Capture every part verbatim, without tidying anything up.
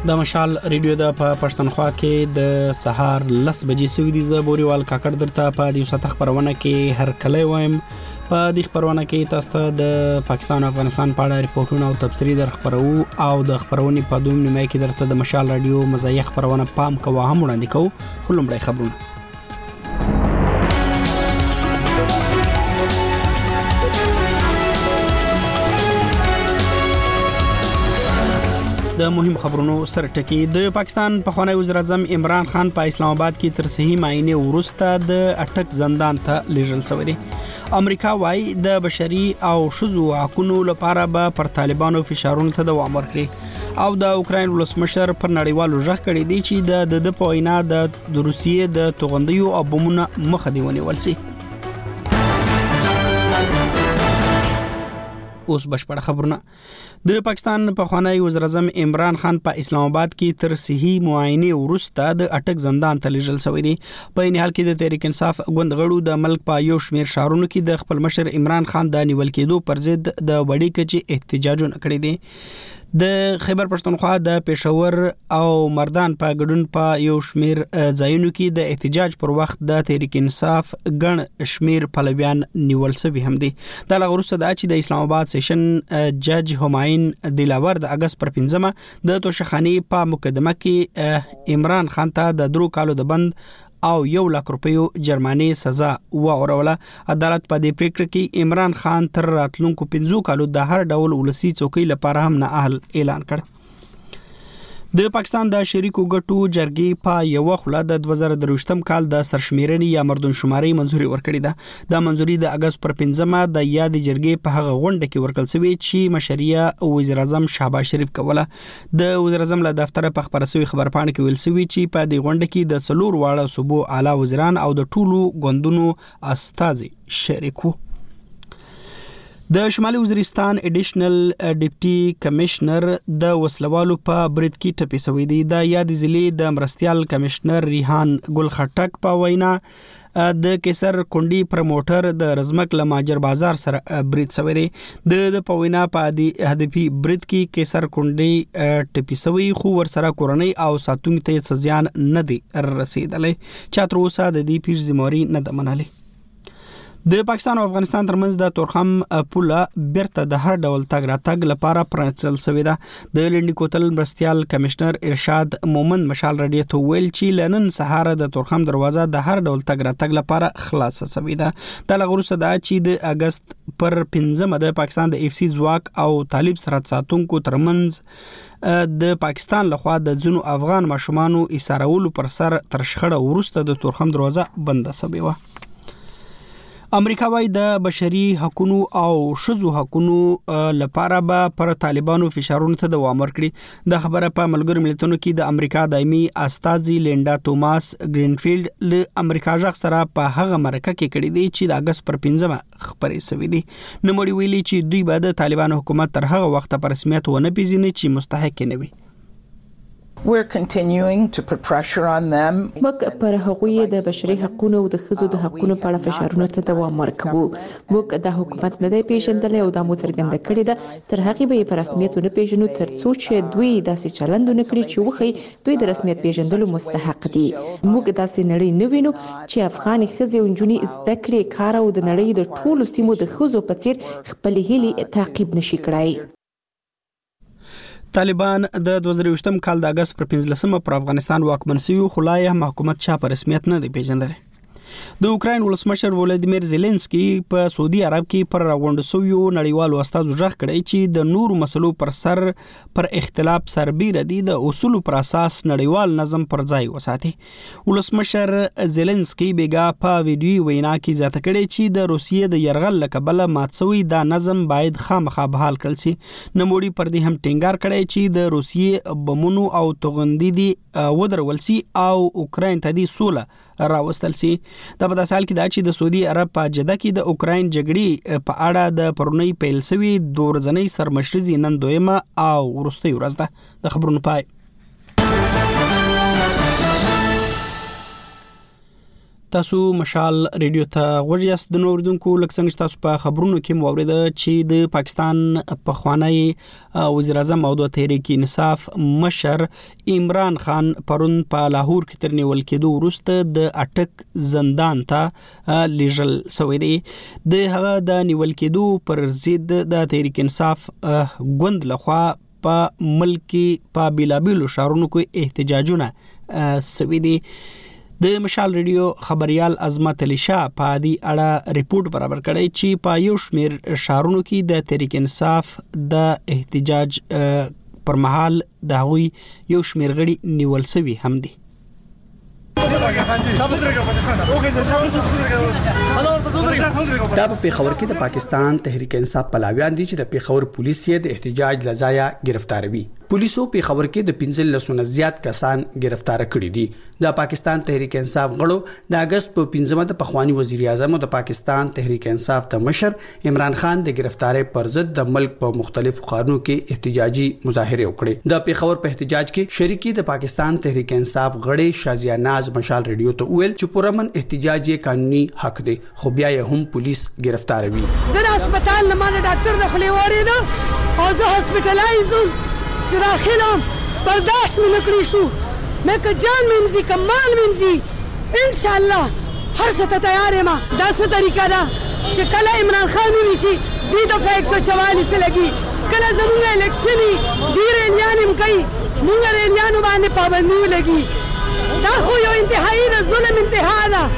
د مشال ریډیو د پښتونخوا کې د سهار لس بجې سوي دي. زه بوريوال کاکړ درته په دې وسه خبرونه کې هر کله وایم. په دې خبرونه کې تاسو ته د پاکستان او افغانستان په اړه ریپورتونه او تفسیری در خبرو او د خبرونې په دویم نیمه کې درته د مشال رادیو مزایي خبرونه پام کوه هم وړاندې کوو. خلومړی خبرونه. د مهم خبرونو سره ټکی. د پاکستان پخوانی وزیر اعظم عمران خان په اسلام آباد کې تر صحیح معاینه وروسته د اټک زندان ته لیږل شوی دی. امریکا وايي د بشري او شذو حقوقو لپاره به پر طالبانو فشارونو ته دوام ورکړي او د اوکراین ولسمشر پر نړیوالو ژغ کړی دی چې د د پوینا د روسیې د توغندیو او بمونو مخه دی ونیول شي. اوس بشپړ خبرونه. د پاکستان پخوانی وزیر اعظم عمران خان په اسلام آباد کې تر صحیح معاینه وروسته د اټک زندان ته لیږل شوی دی. په این حال کې د تحریک انصاف ګوند غړو د ملک په یو شمیر شهرونو کې د خپل مشر عمران خان د نیول کېدو پر ضد د وړي کچې احتجاجونه کړي دي. د خیبر پښتونخوا د پېښور او مردان په ګډون په یو شمیر ځایونو کې د احتجاج پر وخت د تحریک انصاف ګڼ شمیر پلویان نیول شوي هم دي. د لغوسه د چې د اسلام آباد سیشن جج همایون دلاور د اگست پر پنځمه د توشخانی په مقدمه کې عمران خان ته د درو کالو د بند او یو لک روپیو جرماني سزا واوروله. عدالت په دې پریکړه کې عمران خان تر راتلونکو پنځو کالو د هر ډول ولسی چوکۍ لپاره هم نه اهل اعلان کړ. د پاکستان د شریکو ګټو جرګې په یو خله د دوه زره درویشتم کال د سرشمیرنې یا مردونشماري منځوري ورکړې ده. د منځوري د اگست پر پنځمه د یاد جرګې په هغه غونډه کې ورکړل شوی چې مشریه وزیر اعظم شهباز شریف کوله. د وزیر اعظم له دفتر په خبره شوی خبرپاڼه کې ویل شوی چې په دې غونډه کې د څلور واړه صوبو اعلی وزیران او د ټولو ګوندونو استازي شریک وو. د شمالي وزیرستان اډیشنل ډیپټي کمشنر د وسلوالو په برید کې ټپي شوی دی. د یاد ضلع د مرستيال کمشنر ریحان ګل خټک په وینا د کیسر کونډي پروموټر د رزمک لماجر بازار سره برید شوی دی. د په وینا په دې هدفي برید کې کیسر کونډي ټپي شوی خو ور سره کورنۍ او ساتونکو ته ځان نه دی رسیدلی. چا تر اوسه د دې پیښ ذمہواری نه ده منلې. د پاکستان او افغانستان ترمنځ د تورخم پوله بیرته د هر ډول تګ راتګ لپاره پرانیستل شوې ده. د لنډي کوتل مرستيال کمشنر ارشاد مومند مشال رادیو ته ویل چې لنن سهار د تورخم دروازه د هر ډول تګ راتګ لپاره خلاصه شوې ده. د لغوسه د چې د اگست پر پنځمه د پاکستان د اف سي ځواک او طالب سرحد ساتونکو ترمنځ د پاکستان لخوا د ځینو افغان ماشومانو ایسارولو پر سر تر شخړه وروسته د تورخم دروازه بنده شوې و. امریکا وايي د بشري حقوقو او شذو حقوقو لپاره به پر طالبانو فشارونو ته دوام ورکړي. د خبره په ملګرو ملتونو کې د امریکا دایمي استازي لینډا توماس ګرینفیلډ له امریکا ژغ سره په هغه مرکه کې کړي دي چې د اگست پر پنځمه خبرې شوې دي. نوموړي ویلي چې دوی به د طالبانو حکومت تر هغه وخت پر رسمیت ونه پیژني چې مستحق نه وي. We're continuing to put pressure on them. موږ پر هغوی د بشري حقوقو او د ښځو د حقوقو په اړه فشارونو ته دوام ورکوو. موږ د حکومت نه دی پیژندلی او دا مو څرګنده کړې ده. تر هغې به یې په رسمیت ونه پیژنو تر څو چې دوی داسې چلند ونه کړي چې وښیي دوی د رسمیت پیژندلو مستحق دي. موږ داسې نړۍ نه وینو چې افغاني ښځې او نجونې زده کړې، کار او د نړۍ د ټولو سیمو د ښځو په څیر خپلې هیلې تعقیب نشي کړای. طالبان د دوه زره یوولسم کال د اگست پر پنځلسمه پر افغانستان واکمن شوي خو لا یې حکومت چا په رسمیت نه دی پیژندلی. د اوکراین ولسمشر ولادیمیر زيلنسکي په سعودي عرب کې پر راغونډ شویو نړیوالو استازو ژغ کړی چې د نورو مسلو پر سر پر اختلاف سربېره دي د اصولو پر اساس نړیوال نظم پر ځای وساتي. ولسمشر زيلنسکي بیګا په ویډیو وینا کې ځاته کړی چې د روسیې د يرغل لکبله مات شوی دا نظم باید خامخا بحال کړل شي. نوموړي پر دې هم ټینګار کړی چې د روسیې بمونو او توغندي دي ودرول شي او اوکراین ته دي سوله راوستل شي. دا په داسې حال کې دا چې د سعودي عرب په جده کې د اوکراین جګړې په اړه د پرونی پیل شوی دوه ورځنۍ سرمشري نن دویمه او وروستۍ ورځ ده. د خبرونو پای. تاسو مشال ریډیو ته غوړیاست د نوردونکو لکه څنګه چې تاسو په خبرونو کې موریده چې د پاکستان په خوانی وزیر اعظم او د تحریک انصاف مشر عمران خان پرون په لاهور کې تر نیول کېدو وروسته د اټک زندان ته لیږل شوی دی. د هغه د نیول کېدو پر ضد د تحریک انصاف ګوند لخوا په ملک په بیلابیلو شهرونو کې احتجاجونه شوي دي. د مشال ریډیو خبريال عظمت علي شاه په دې اړه ریپورت برابر کړی چې په یو شمېر شهرونو کې د تحریک انصاف د احتجاج پر مهال د هغوی یو شمېر غړي نیول شوي هم دي. دا په پیښور کې د پاکستان تحریک انصاف پلاویان دي چې د پیښور پولیس یې د احتجاج لزایا گرفتاروي. پولیسو پیښور کې د پنځه لسونه زیات کسان گرفتار کړي دي. د پاکستان تحریک انصاف غړو د اگست په پنځمه د پخوانی وزیر اعظم او د پاکستان تحریک انصاف د مشر عمران خان د گرفتاری پر ضد د ملک په مختلفو ښارونو کې احتجاجي مظاهره وکړي. د پیښور په احتجاج کې شریکي د پاکستان تحریک انصاف غړي شازیا ناز مشال ریډیو ته ویل چې پرمن احتجاج یې قانوني حق دی خو بیا یې هم پولیس گرفتاروي. زه هسپتال نه مانه ډاکټر د خلی وړې ده او زه هسپټلایزم زه داخلم برداشت مې نکړی شو مې که جان مې که مال مې انشاءالله هر څه ته تیار یم. دا څه طریقه ده چې کله عمران خان ونیسي دوی دفعه ایک سو چوالیس لګي کله زمونږ الیکشن وي دوی ریلیان هم کوي مونږ ریلیانو باندې پابندي ولګي. دا خو یو انتهایی د ظلم انتها ده.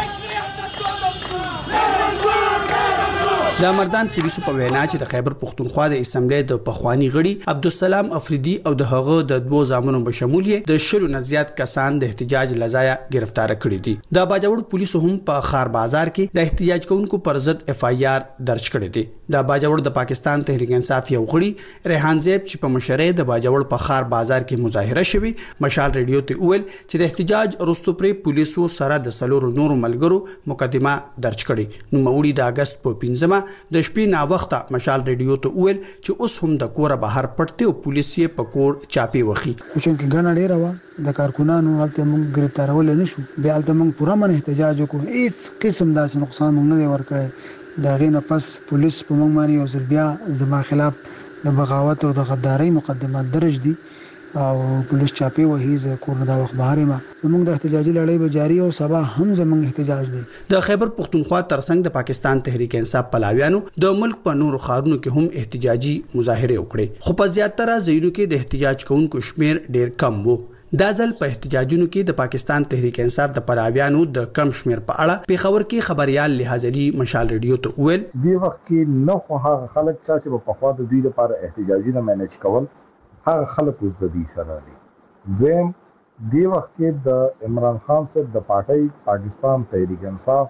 د مردان پولیسو په وینا چې د خیبر پختونخوا د اسمبلی د پخوانی غړي عبدالسلام افریدي او د هغه د دوو زامنو بشمول یې د شلو نه زیات کسان د احتجاج لزایا گرفتار کړي دي. د باجوړ پولیسو هم په خار بازار کې د احتجاج کوونکو پر ضد اف آی آر درج کړی دی. د باجوړ د پاکستان تحریک انصاف یو غړي ریحان زیب چې په مشرۍ د باجوړ په خار بازار کې مظاهره شوی مشال ریډیو ته ویل چې د احتجاج وروسته پر پولیسو سره د سلورو نورو ملګرو مقدمه درج کړي. نو موري د اگست په پنځمه د شپې نا وخته مشال ریډیو ته ویل چې اوس هم د کوره بهر پټ او پولیس یې په کور چاپی وخی. چې ګڼه ډیره و د کارکونانو هلته موږ گرفتارول نه شو بیا هلته موږ پوره من احتجاج وکړو هیڅ قسم داسې نقصان موږ نه دی ورکړی. دا غینه پس پولیس په موږ باندې یو ځل بیا زما خلاف د بغاوت او د غدارۍ مقدمات درج دي او پولیس چاپی وهي ز کور دا وخت بهر ما موږ د احتجاجي لړۍ به جاری او سبا هم زموږ احتجاج دی. د خیبر پختونخوا ترڅنګ د پاکستان تحریک انصاف پلاویانو د ملک په نورو ښارونو کې هم احتجاجي مظاهره وکړي خو په زیاتره ځایونو کې د احتجاج کوونکو شمیر ډیر کم وو. دا ځل په احتجاجونو کې د پاکستان تحریک انصاف د پلاویانو د کم شمیر په اړه پیښور کې خبريال لحاظ علي مشال ریډیو ته ویل دی وخت کې نو خو هغه خلک چې په خوا د دوی لپاره احتجاجي نه مینج کول هغه خلک اوس د دې سره دي. دویم دی وخت کې د عمران خان صاحب د پارټۍ پاکستان تحریک انصاف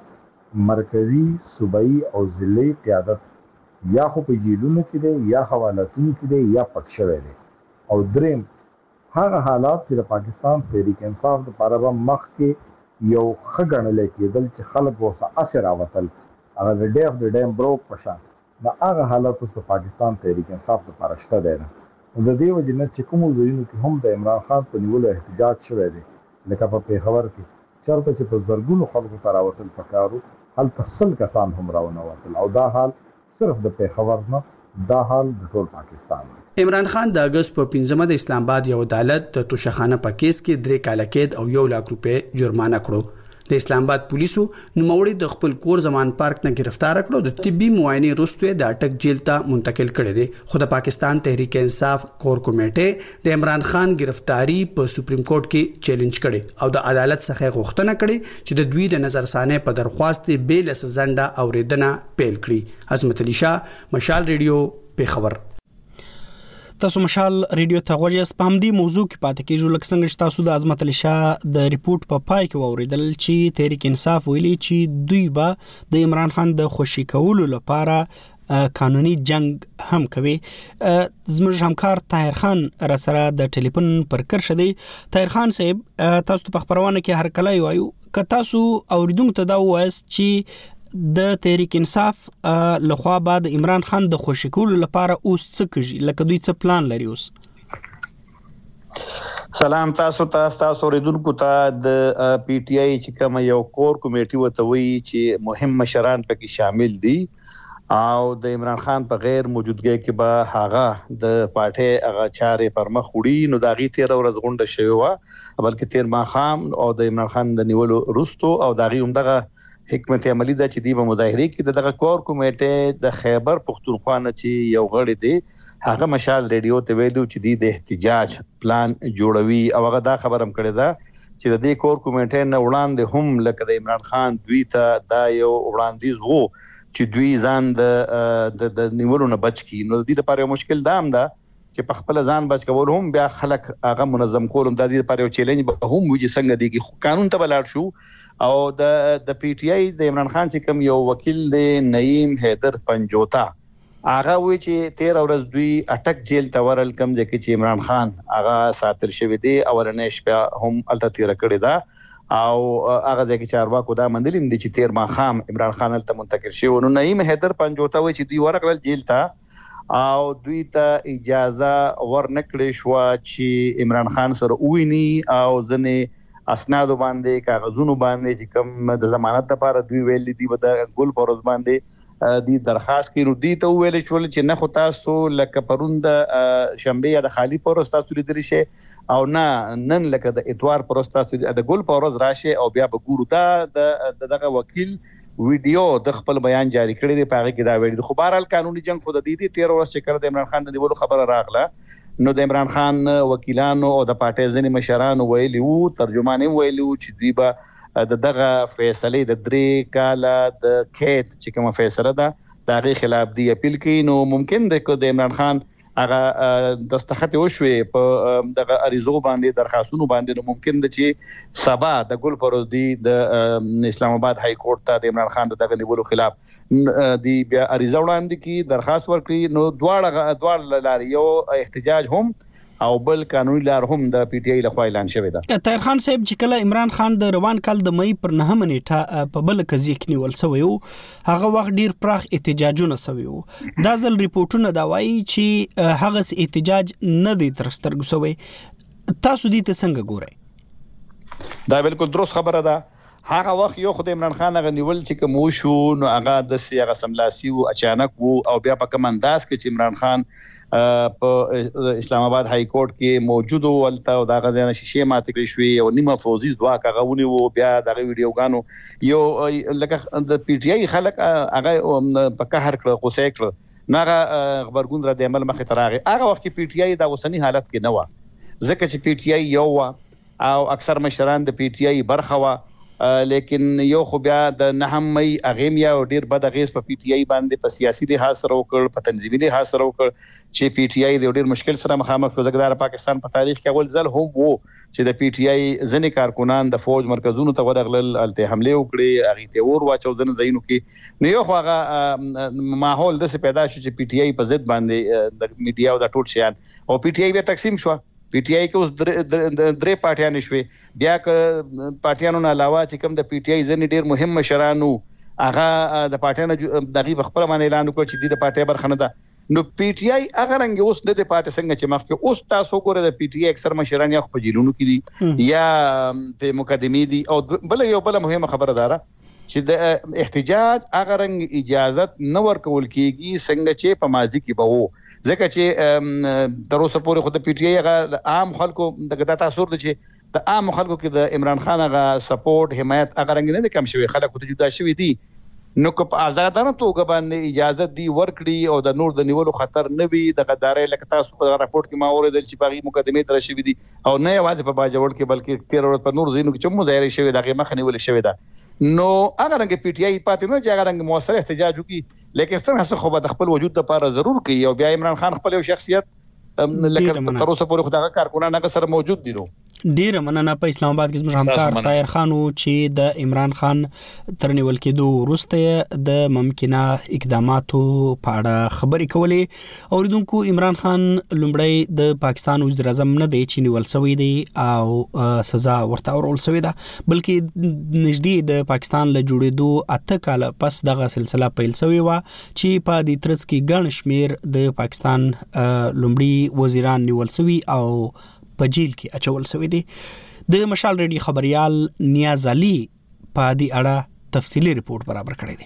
مرکزی صوبایي او ضلعي قیادت یا خو په جیلونو کې دی یا حوالتونو کې دی یا پټ شوی دی. او دریم هغه حالات چې د پاکستان تحریک انصاف لپاره به مخکې یو ښه ګڼل کېدل چې خلک ورته اسې راوتل هغه د ډی اف د ډیم بروک په شان د هغه حالات اوس په پاکستان تحریک انصاف لپاره شته دی نه. د دې وجه نه چې کوم ځایونو کې هم د عمران خان په نیولو احتجاج شوی دی لکه په پیښور کې چېرته چې په زرګونو خلکو ته راوتل پکارو هلته سل کسان هم راونوتل او دا حال صرف د پیښور نه دا حال د ټول پاکستان دی. عمران خان د اگست په پنځمه د اسلام آباد یو عدالت د توشخانه په کیس کې درې کاله قید او یو لک روپۍ جرمانه کړو. د اسلام آباد پولیسو نوموړي د خپل کور زمان پارک نه گرفتار کړو د طبي معاینې وروسته د اټک جیل ته منتقل کړي دي. خو د پاکستان تحریک انصاف کور کمیټه د عمران خان گرفتاری په سپریم کورټ کې چیلنج کړي او د عدالت څخه غوښتنه کړي چې د دوی د نظرثانه په درخواست بیل سزنده اوریدنه پیل کړي. عظمت علي شاه مشال ریډیو پیښور. تاسو مشال ریډیو ته غوړیاست. په همدې موضوع کې پاتې کېږو لکه څنګه چې تاسو د عظمت علي شاه د ریپورت په پای کې واوریدل چې تحریک انصاف ویلي چې دوی به د عمران خان د خوشي کولو لپاره قانوني جنگ هم کوي. زموږ همکار طاهر خان را سره د ټلیفون پر کرښه دی. طاهر خان صاحب تاسو ته په خبرونه کې هر کله وایو که تاسو اوریدونکو ته دا وایست چې د تحریک انصاف لخوا بعد عمران خان د خوشی کولو لپاره اوس څه کوي لکه دوی څه پلان لري اوس؟ سلام تاسو ته تاسو اوریدونکو ته د پی ټ آی چې کوم یو کور کمیټي وته وی چې مهم مشران پکې شامل دي او د عمران خان په غیر موجودګۍ کې به هغه د پارټي هغه چارې پر مخ وړي. نو دا غي تیر ورځ غونډه شوی و بلکې تیر ما خام او د عمران خان د نیولو رستو او دا غي همدغه حکمت عملی دا چې دی په مظاهره کې دغه کور کمیټه د خیبر پختونخوا نه چې یو غړي دی هغه مشال ریډیو ته ویلو چې دی د احتجاج پلان جوړوي او هغه دا خبرم کړی دا چې د دې کور کمیټې نه وړاندې هم لکه د عمران خان دوی ته دا یو وړاندیز وو چې دوی ځان د د نیولو نه بچ کی. نو د دې لپاره یو مشکل دا هم ده چې په خپل ځان بچ کول هم بیا خلک هغه منظم کول هم د دې لپاره یو چیلنج به هم وي چې څنګه دی قانون ته بلاړ شو. او د د پی ټ آی د عمران خان چې کوم یو وکیل دی نعیم حیدر پنجوتا هغه وی چې تیر ورځ دوی اٹک جیل ته ورل کم ځکه چې عمران خان هغه ساتل شوی دی او ورنه شپه هم الته تیر کړی دا او هغه ځکه چې ارواکو دا مندلین دي چې تیر ما خام عمران خان الته منتقل شو. نو نعیم حیدر پنجوتا وی چې دوی ورغل جیل ته او دوی ته اجازه ورنکړې شو چې عمران خان سره ویني او ځنه اسناد باندې کاغذونو باندې چې کوم د ضمانت لپاره دوی ویل دي د ګل پروز باندې دی درخواست کړو. دی ته ویل شول چې نه خو تاسو لکه پروند شنبه یا د خالی پروز تاسو لیدلی شي او نه نن لکه د اتوار پروز تاسو د ګل پروز راشه او بیا به ګورو دا دغه وکیل ویډیو د خپل بیان جاری کړی دی پاره کې دا ویل خو بهرحال قانوني جنگ خو د دې دی تیر ورځ چې کړ د عمران خان د دیولو خبره راغله. نو د عمران خان وکیلانو او د پارټي ځینې مشرانو ویلي وو ترجمان ویلي وو چې دوی به د دغه فیصله د درې کاله د کېټ چې کومه فیصله ده د هغې خلاف دی اپیل کوي. نو ممکن دی که د عمران خان هغه دستخط وشوي په دغه عریضو باندې درخواستونو باندې نو ممکن دی چې سبا د ګل پروز دی د اسلام آباد های کورټ ته د عمران خان دغه نیولو خلاف دی بیا عریضه وړاندې کی درخواست ورکړي. نو دواړه دواړه لارې یو احتجاج هم او بل قانوني لار هم د پی ټ آی لخوا اعلان شوی ده. طاهر خان صاحب چې کله عمران خان د روان کال د مئی پر نهمه نیټه په بل قضیه کې نیول شوی وو هغه وخت ډیر پراخ احتجاجونه شوی وو. دا ځل ریپورتونه دا وایي چې هغه احتجاج نه دی تر سترګو شوی. تاسو دې ته څنګه ګورئ؟ دا بالکل درست خبره ده. هغه وخت یو خدای عمران خان هغه نیول چې کوم شو نو هغه د سیاغه سملاسي او اچانک وو او بیا په کوم انداز کې چې عمران خان په اسلام آباد های کورټ کې موجود ولته او دا غزنه شیشه ماته کړی شوی او نیمه فوزي دوا کاغونی وو بیا دغه ویډیوګانو یو لکه د پی ټ آی خلک هغه په قهر کړ غوسه کړ ناغه خبرګون را د عمل مخه تراغه هغه وخت کې پی ټ آی دا وسنی حالت کې نه و ځکه چې پی ټ آی یو او اکثر مشران د پی ټ آی برخه و لیکن یو خو بیا د نهم مئی اغیم یا ډیر بد اغیز په پی ټ آی باندې په سیاسي لحاظ سره وکړ په تنظیمي لحاظ سره وکړ چې پی ټ آی د ډیر مشکل سره مخامخ شو. ځکه د پاکستان په تاریخ کې اول ځل هم وو چې د پی ټ آی ځنې کارکونان د فوج مرکزونو ته ورغلل الته حمله وکړي هغه ته ور واچو ځنه زینو کې نو یو خو هغه ماحول د څه پیدا شو چې پی ټ آی په ضد باندې د میډیا او د ټول شیان او پی ټ آی به تقسیم شو. پی ټ آی کې اوس درې پارټیان شوي بیا ک پارټیانو نه علاوه چې کوم د پی ټ آی ځنې ډیر مهم مشرانو هغه د پارټیانو دغه خپل باندې اعلان وکړ چې د پارټي برخه نه ده. نو پی ټ آی هغه رنګ اوس د پارټي څنګه چې مخکې اوس تاسو ګوره د پی ټ آی اکثر مشران یا په جیلونو کې دي یا په مقدمي دي او بل یو بل مهمه خبره ده چې د احتجاج هغه رنګ اجازه نه ورکول کیږي څنګه چې په ماضي کې به وو ځکه چې تر اوسه پورې خو د پی ټ آی هغه عام خلکو دغه تاثیر دي چې د عام خلکو کې د عمران خان هغه سپورټ حمایت هغه رنګ نه کم شوی خلک ته جدا شوی دي. نو که په آزادانه توګه باندې اجازه دی ورکړي او د نور د نیولو خطر نه وي د غدارې لکه تاسو په راپورټ کې ما اوریدل چې باغی مقدمه تر شوی دي او نه یوازې په باجوړ کې بلکې تیر ورځ په نور زینو کې چې مظاهره شوی دغه مخ نیول شوی ده. نو هغه رنګ پی ټ آی پاتې نه چې هغه رنګ موثر احتجاج وکړي لیکن څنګه خو به خپل وجود لپاره ضرور کوي او بیا عمران خان خپل یو شخصیت لکه تر اوسه پورې خدای کارکونان هغه سره موجود دي. نو ډیر مننه. په اسلام آباد کې زموږ همکار طاهر خان چې د عمران خان تر نیول کېدو وروسته د ممکنه اقداماتو په اړه خبرې کولې. اوریدونکو عمران خان لومړی د پاکستان وزیر اعظم نه دی چې نیول شوی دی او سزا ورته ورول شوی ده بلکې نږدې د پاکستان له جوړېدو اته کال پس دغه سلسله پیل شوی و چې په دې ترڅ کې ګڼ شمیر د پاکستان لومړي وزیران نیول شوی او په جیل کې اچول شوی دی. د مشال ریډي خبريال نیاز علي په دې اړه تفصیلی ریپورت برابر کړی دی.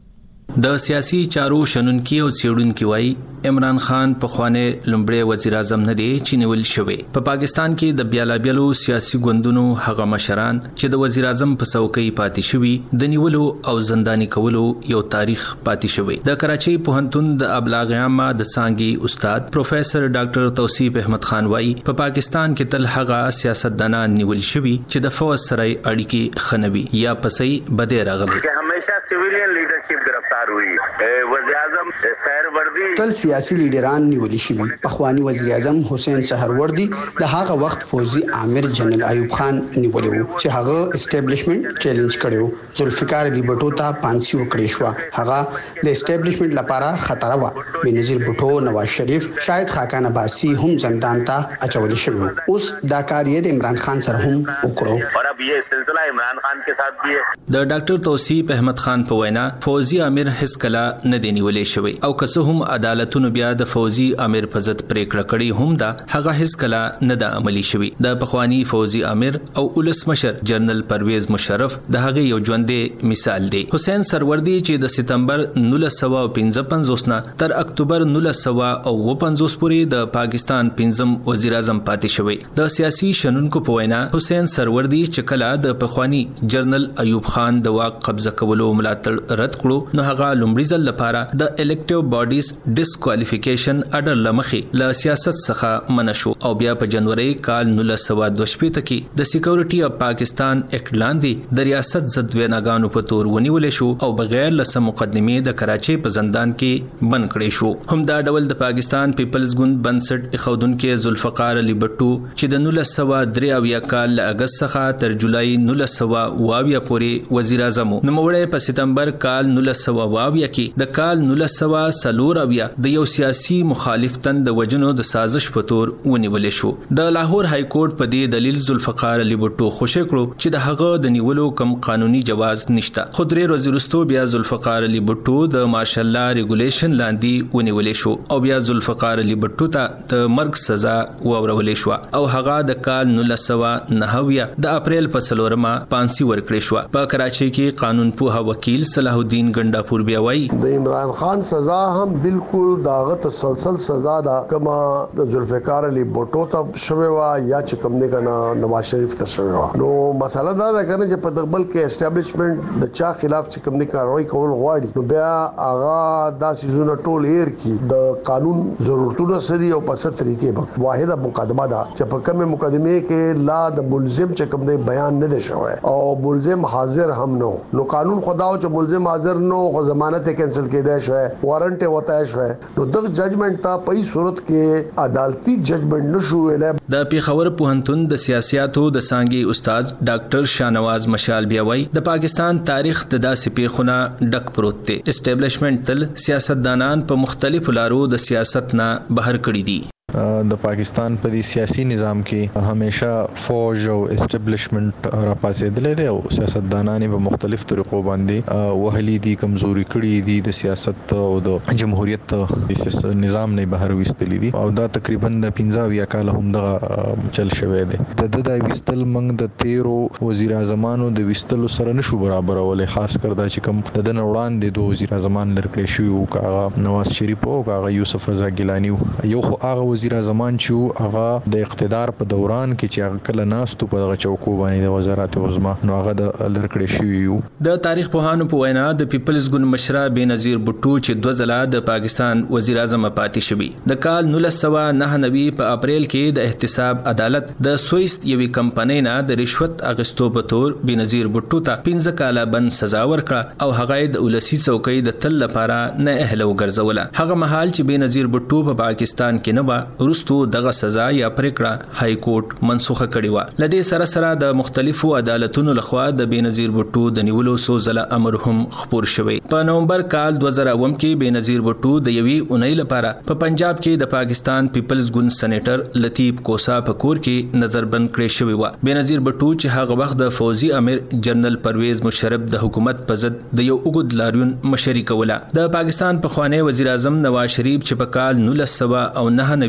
د سیاسي چارو شنونکي او څېړونکي وایي عمران خان په خوانه لومړی وزیر اعظم نه دی چې نیول شوی. په پا پاکستان کې د بیلابیلو سیاسي ګوندونو هغه مشران چې د وزیر اعظم په څوکۍ پاتې شوی د نیولو او زنداني کولو یو تاریخ پاتې شوی. د کراچۍ پوهنتون د ابلاغ عامه د څانګې استاد پروفیسور ډاکټر توصیف احمد خان وایي په پا پاکستان کې تل هغه سیاستدانان نیول شوی چې د فوج سره اړیکې خنوي یا پسې بده راغلي. همیشه سیویلین لیډرشپ گرفتار ہوئی. وزیر اعظم سہروردی تل سیاسي لیډران نیول شوي. پخوانی وزیر اعظم حسین سہروردی د هغه وخت فوزي عامر جنرال ایوب خان نیولی وو چې هغه اسټابلیشمنت چیلنج کړو. ذوالفقار علی بټو ته پانسی وکړې شو. هغه د اسټابلیشمنت لپاره خطر و. بنظیر بټو، نواز شریف، شاهد خاقان عباسی هم زندان ته اچول شوی. اوس دا کار یې د عمران خان سره هم وکړو. اور اب یہ سلسلہ عمران خان کے ساتھ بھی ہے. د ډاکټر توصیف احمد خان په وینا فوزي امیر هیڅ کله نه دی نیولې شوی او که څه هم عدالتونو بیا د فوزي امیر په ضد پریکړه کړې هم دا هغه هیڅ کله نه د عملی شوی. د پخوانی فوزي امیر او ولسمشر جنرال پرویز مشرف د هغه یو ژوندې مثال دی. حسین سروردی چې د سپتمبر نولس سوه پنځه پنځوس نه تر اکتوبر نولس سوه اوه پنځوس پورې د پاکستان پنځم وزیر اعظم پاتې شوی. د سیاسي شنونکو په وینا حسین سروردی چې کله د پخوانی جنرال ایوب خان د واک قبضه کولو ملاتړ رد کړو نو هغه لومړي ځل لپاره د الیکټیو باډیز ډیسکوالیفیکیشن اډر لمخې له سیاست څخه منع شو او بیا په جنوري کال نولس سوه دوه شپېته کې د سکیورټي اف پاکستان اکټ لاندې د ریاست ضد ویناګانو په تور ونیول شو او بغیر له مقدمې د کراچۍ په زندان کې بند کړی شو. هم دا ډول د پاکستان پیپلز ګوند بنسټ اخودونکو ذوالفقار علی بټو چې د نولس سوه درې اویا کال له اگست څخه تر جولای نولس سوه اوه اویا پورې وزیر اعظم و. نوموړی په سپتمبر کال نولس سوه اوه اویا کې د کال نولس سوه څلور اویا د یو سیاسي مخالف تن د وجنو د سازش په تور ونیول شو. د لاهور های کورټ په دې دلیل ذوالفقار علی بټو خوشی کړو چې د هغه د نیولو کم قانوني جواز نشته. خو درې ورځې وروسته بیا ذوالفقار علی بټو د مارشل لا ریګولیشن لاندې ونیول شو او بیا ذوالفقار علی بټو ته د مرګ سزا واورول شو او هغه د کال نولس سوه نهه اویا د اپریل په څلورمه پانسی ورکړې شو. په کراچۍ کې قانون پوه وکیل صلاح الدین ګنڈاپور بیا وایي د عمران خان سزا هم بالکل داغه تسلسل سزا دا کما د ذوالفقار علی بټو ته شوی وا یا چې کوم نه کنه نواز شریف ته شوی وا. نو مسله دا ده کنه چې په دغبل کې اسټابلیشمنت د چا خلاف چې کوم نه کاروي کول غواړي نو بیا هغه داسې زونه ټول ایر کی د قانون ضرورتونه سړي او په څه طریقې واحده مقدمه ده چې په کومه مقدمه کې لا د ملزم چې کوم دی بیان نه دی شوی او ملزم حاضر هم نو نو قانون خداو چې ملزم حاضر نو خو ضمانت کینسل کېدای شوی وارنټ وتای شوی نو د ججمنټ ته په صورت کې عدالتي ججمنټ نشو ویل. د پیښور پوهنتون د سیاسياتو د څانګې استاد ډاکټر شاهنواز مشال بیا وایي د پاکستان تاریخ د داسې پیښونه ډک پروت دی. اسټابلیشمنت تل سیاستدانان په مختلفو لارو د سیاست نه بهر کړي دي. د پاکستان په دې سیاسي نظام کې همیشه فوج او اسټابلیشمنت را پاسېدلې دي او سیاستدانان په مختلف طریقو باندې وهلي دي، کمزوري کړي دي د سیاست او د جمهوریت د نظام نه بهر وستلې دي او دا تقریبا د پنځه یا کال هم دغه چل شوی دی. د د وستل منګ د تیرو وزیر اعظمانو د وستلو سره نشو برابرولې، خاص کر دا چې کوم د دن وړاندې دوه وزیر اعظمان لرکړي شو او کاغه نواز شریف او کاغه یوسف رضا ګیلانی یو خو هغه وزیر اعظمان چې هغه د اقتدار په دوران کې چې هغه کله ناستو په دغه چوکو باندې د وزارت عظما نو هغه د لرکړې شوی یو. د تاریخ پوهانو په وینا د پیپلز ګوند مشره بنظیر بټو چې دوه ځله د پاکستان وزیر اعظم پاتې شوی د کال نولس سوه نهه نوي په اپریل کې د احتساب عدالت د سوئیس یوې کمپنۍ نه د رشوت اغستو په تور بنظیر بټو ته پنځه کاله بند سزا ورکړه او هغه د ولسی څوکۍ د تل لپاره نه اهله وګرځوله. هغه مهال چې بنظیر بټو په پاکستان کې نه و ورستو دغه سزا یا پریکړه های کورټ منسوخه کړې و. لدې سره سره د مختلفو عدالتونو لخوا د بنظیر بټو د نیولو سو ځله امر هم خبر شوی. په نومبر کال دوه زره اووه کې بنظیر بټو د یوې اونۍ لپاره په پنجاب کې د پاکستان پیپلز ګوند سېنیټر لطیف کوسا په کور کې نظربند کړی شوی و. بنظیر بټو چې هغه وخت د فوزي امیر جنرال پرویز مشرف د حکومت په ضد د یو اوږد لاریون مشري کوله. د پاکستان پخوانی وزیر اعظم نواز شریف چې په کال نولس سوه او نهه نوي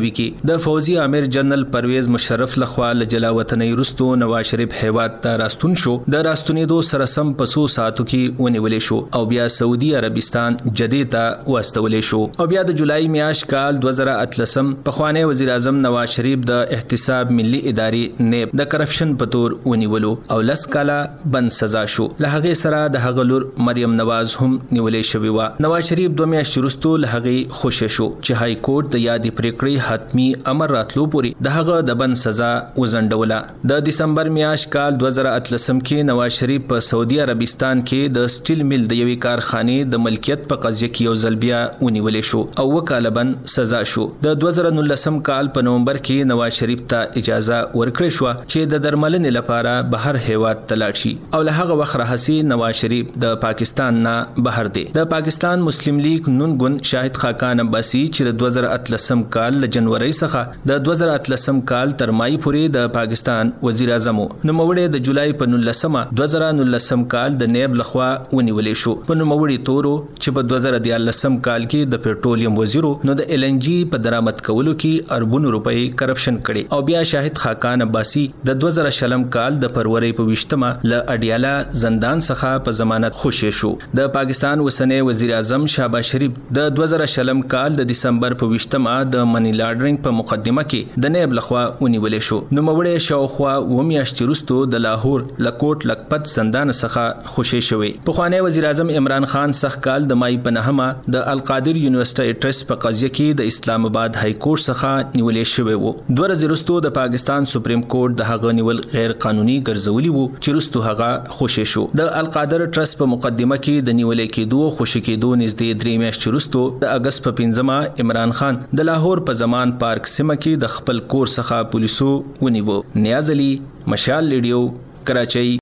نوي کې د فوزي امیر جنرال پرویز مشرف لخوا له جلا وطنۍ رستو نواز شریف هیواد ته راستون شو. د راستونېدو سره سم په څو ساعتو کې ونیولې شو او بیا سعودي عربستان جدې ته واستولې شو او بیا د جولای میاشت کال دوه زره اتلسم په خوانی وزیر اعظم نواز شریف د احتساب ملي ادارې نیب د کرپشن په تور ونیولو او لس کاله بند سزا شو. له هغه سره د هغه لور مریم نواز هم نیولې شوې و. نواز شریف دوه میاشتې وروسته له هغه خوشی شو چې های کورټ د یادې پریکړې حتمی امر راتلو پورې د هغه د بند سزا وزندوله. د دسمبر میاشت کال دوه زره اتلسم کې نواز شریف په سعودي عربستان کې د سټیل میل د یوې کارخانې د ملکیت په قضیه کې یو ځل بیا ونیولې شو او وکاله بند سزا شو. د دوه زره نولسم کال په نومبر کې نواز شریف ته اجازه ورکړې شو چې د درملنې لپاره بهر هیواد ته لاړ شي او له هغه وخت راهیسې نواز شریف د پاکستان نه بهر دی. د پاکستان مسلم لیگ نون ګوند شاهد خاقان عباسی چې د دوه زره اتلسم کال له جنوري څخه د دوه زره اتلسم کال تر مای پورې د پاکستان وزیر اعظم نو موړې د جولای په نولسمه دوه زره نولسم کال د نیب لخوا ونیولې شو. په نو موړې تورو چې په دوه زره دیارلسم کال کې د پېټرولیم وزیرو نو د ال ان جی په درآمد کولو کې اربونو روپۍ کرپشن کړي او بیا شاهد خاقان عباسی د دوه زره شلم کال د فروری په وشتمه ل اډیالا زندان څخه په ضمانت خوشی شو. د پاکستان وسنی وزیر اعظم شهباز شریف د دوه زره شلم کال د دسمبر په وشتمه د منی لانډرینګ په مقدمه کې د نیب لخوا ونیولې شو. نو موړې شاوخوا و میاشتې وروسته د لاهور لکوټ لکپت زندان څخه خوشی شوی. په خوانی وزیر اعظم عمران خان سخت کال د مای په نهمه د القادر یونیورسيټي ټرست په قضیه کې د اسلام آباد های کورټ څخه نیولې شوی وو. دوه ورځې وروسته د پاکستان سپریم کورټ د هغه نیول غیر قانوني ګرځولي وو چې وروسته هغه خوشی شو. د القادر ټرست په مقدمه کې د نیولې کېدو خوشی کېدو نږدې درې میاشتې وروسته د اگست په پنځمه عمران خان د لاهور په زمان پارک سیمه کې د خپل کور څخه پولیسو ونیو. نیاز علي، مشال ریډیو، کراچۍ.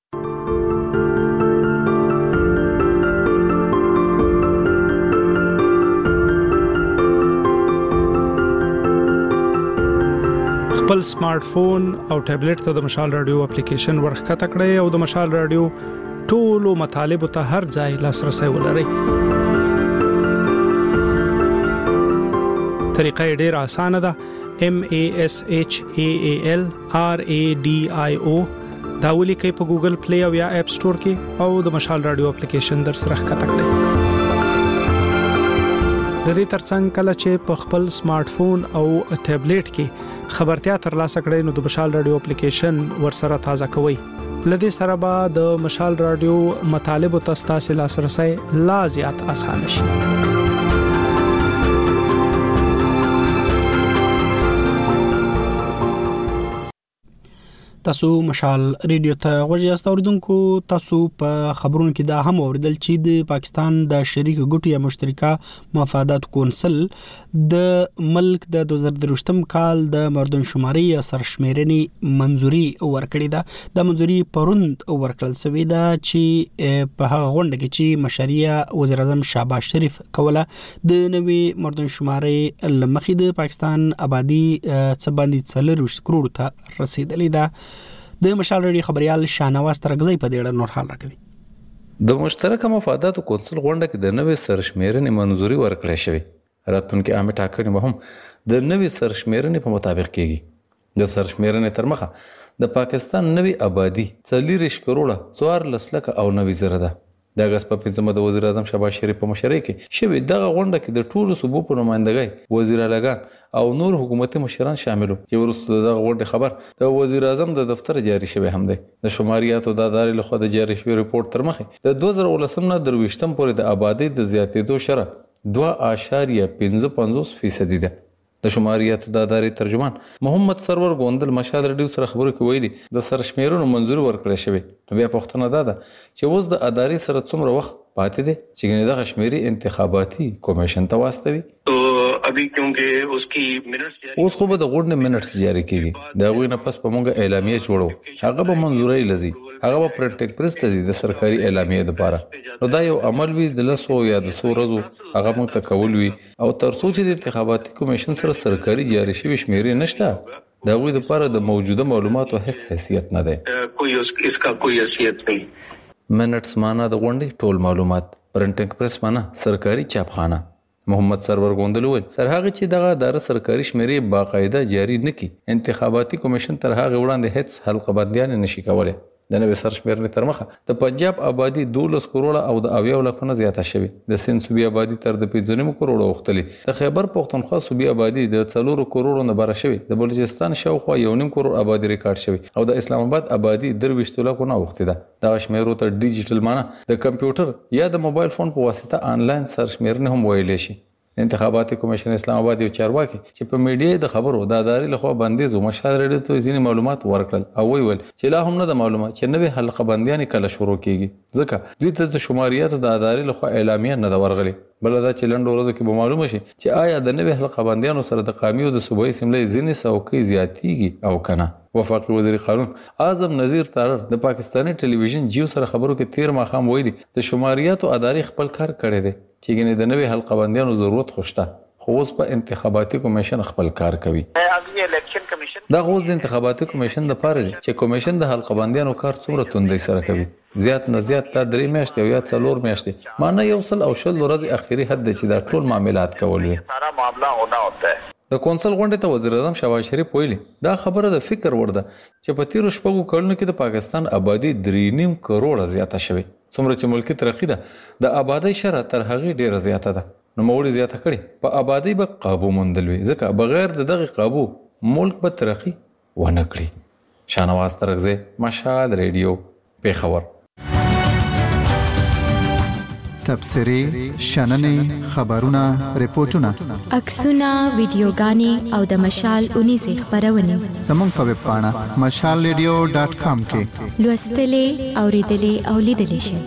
خپل سمارټ فون او ټابلیټ ته د مشال رادیو اپلیکیشن ورخته کړئ او د مشال رادیو ټولو مطالبه ته هر ځای لاسرسي ولرئ. طریقه ډیره اسانه ده. M A S H A A L R A D I O دا ولیکئ په ګوګل پلی او یا اپ سٹور کې او د مشال رادیو اپلیکیشن در سره ښکته کړئ. د دې ترڅنګ کله چې په خپل سمارټ فون او ټابلیټ کې خبرتیا ترلاسه کړئ نو د مشال رادیو اپلیکیشن ورسره تازه کوئ. لدې سره به د مشال رادیو مطالب او تاسو لاسرسي لا زیات اسانه شي. تاسو مشال ریډیو ته غوږی یاست اوریدونکو. تاسو په خبرونو کې دا هم اوریدل چې د پاکستان د شریک ګټو یا مشترکه مفادات کونسل د ملک د دوه زره درویشتم کال د مردم شماري یا سرشمیرنې منځوري ورکړې ده. د منځوري پروند ورکړل شوې ده چې په هغه غونډه کې چې مشرعیه وزیر اعظم شهباز شریف کوله د نوې مردم شماري لمخې د پاکستان آبادی څه باندې څلور کروڑ ته رسیدلې ده. د مشال ریډیو خبريال شاهنواز ترغزی په دې اړه نور حال راکوي. د مشترکه مفاداتو کونسل غونډه کې د نوې سرشمیرنې منځوري ورکړې شوې. راتلونکي عامه ټاکنې به هم د نوې سرشمیرنې په مطابق کېږي. د سرشمیرنې تر مخه د پاکستان نوې آبادی څلور کروڑه څوارلس لکه او نوي زره ده. د اگست په پنځمه د وزیر اعظم شهباز شریف په مشرۍ کې شوې دغه غونډه کې د ټولو صوبو په نمائندګۍ وزیر اعلیګان او نور حکومتي مشران شامل وو. چې وروسته دغه غونډې خبر د وزیر اعظم د دفتر جاری شوی هم دی. د شماریاتو د ادارې لخوا د جاری شوی ریپورت تر مخه د دوه زره ولسم نه درویشتم پورې د آبادی د زیاتېدو شرح دوه اعشاریه پنځه پنځوس فیصدي ده. د شماریاتو د ادارې ترجمان محمد سرور ګوندل مشال ریډیو سره خبرو کې ویلي د سرشمیرونو منځوري ورکړې شوی. نو بیا پوښتنه ده چې اوس د ادارې سره څومره وخت پاتې دی چې ګنې د کشمیری انتخاباتي کمیشن ته واستوي. ابھی کیونکہ اس کی منٹس اوس خو به د غونډې منټس جاری کیږي. دا غوښنه پس په مونږه اعلامیه جوړو هغه به منځوري لذي هغه په پرنټینګ پریس ته د سرکاري اعلامیه لپاره. نو دا یو عمل وی د لسو یا د سو ورځو هغه موږ ته کول وی او تر څو چې د انتخاباتي کمیشن سره سرکاري جاری شوی شمیرې نشته دا غوې لپاره د موجوده معلوماتو هیڅ حیثیت نه ده. کوئی اس کا کوئی حیثیت نہیں. منټس معنا د غونډې ټول معلومات، پرنټینګ پریس معنا سرکاري چاپخانه، محمد سرور غوندل ویل تر هغه چې دغه اداره سرکاري شمیرې باقاعده جاری نکړي انتخاباتي کمیشن تر هغه وړاندې هیڅ حلقه بندیان نشي کولای. د نوې سرشمیرنې تر مخه د پنجاب آبادی دولس کروڑه او د اویا لکونه زیاته شوې. د سند صوبې آبادی تر د پنځه نیم کروڑه وختلې. د خیبر پښتونخوا صوبې آبادی د څلور کروڑو نه بره شوې. د بلوچستان شاوخوا یو نیم کروڑ آبادی ریکارډ شوې او د اسلام آباد آبادی درویشت لکونه وختې ده. دا شمیرو ته ډیجیټل معنی د کمپیوټر یا د موبایل فون په واسطه آنلاین سرشمیرنه هم ویلې شي. انتخاباتي کمیشن اسلام آباد یو چارواکي چې په میډیا د خبرو د ادارې لخوا بندیز او مشال ریډیو ته ځینې معلومات ورکړل او ویل چې لا هم نه د معلومات چې نوې حلقه بندیان کله شروع کیږي ځکه دوی ته د شماریاتو د ادارې لخوا اعلامیه نه ورغلي. بل دا چې لنډ ورځو کې به معلومه شي چې آیا د نوې حلقه بندیانو سره د قومي او د صوبایي اسمبلی ځینې څوکۍ زیاتېږي او کنه. وفاقي وزیر قانون اعظم نذیر تارړ د پاکستاني ټلویزیون جیو سره خبرو کې تیر ماښام ویلي د شماریاتو ادارې خپل کار کړی دی چې ګنې د نوې حلقه بندیانو ضرورت خوشته خو اوس په انتخاباتي کمیشن خپل کار کوي. دا غوښ د انتخاباتي کمیشن د پاره دی چې کمیشن د حلقه بندیانو کار څومره توندۍ سره کوي. زیات نه زیات تا درې میاشتې او یا څلور میاشتې معنی یو سل او شل ورځې اخیری حد دی چې دا ټول معاملات کول وي. د کونسل غونډې ته وزیر اعظم شهباز شریف ویلي دا خبره د فکر وړ ده چې په تیرو شپږو کلونو کې د پاکستان آبادی درې نیم کروڑه زیاته شوې. څومره چې ملکی ترقی ده د آبادی شرح تر هغې ډیره زیاته ده. نو موړي زیاته کړي په آبادی به قابو موندل وي ځکه بغیر د دغه قابو ملک به ترقی ونه کړي. شاهنواز ترغزه مشال ریډیو پیښور. تبصرې شننې خبرونه ریپورتونه عکسونه ویډیوګانې او د مشال اونیزه خبرونه زموږ په ویب پاڼه مشال ریډیو ډاټ کام کې لوستلې اوریدلې او لیدلې شئ.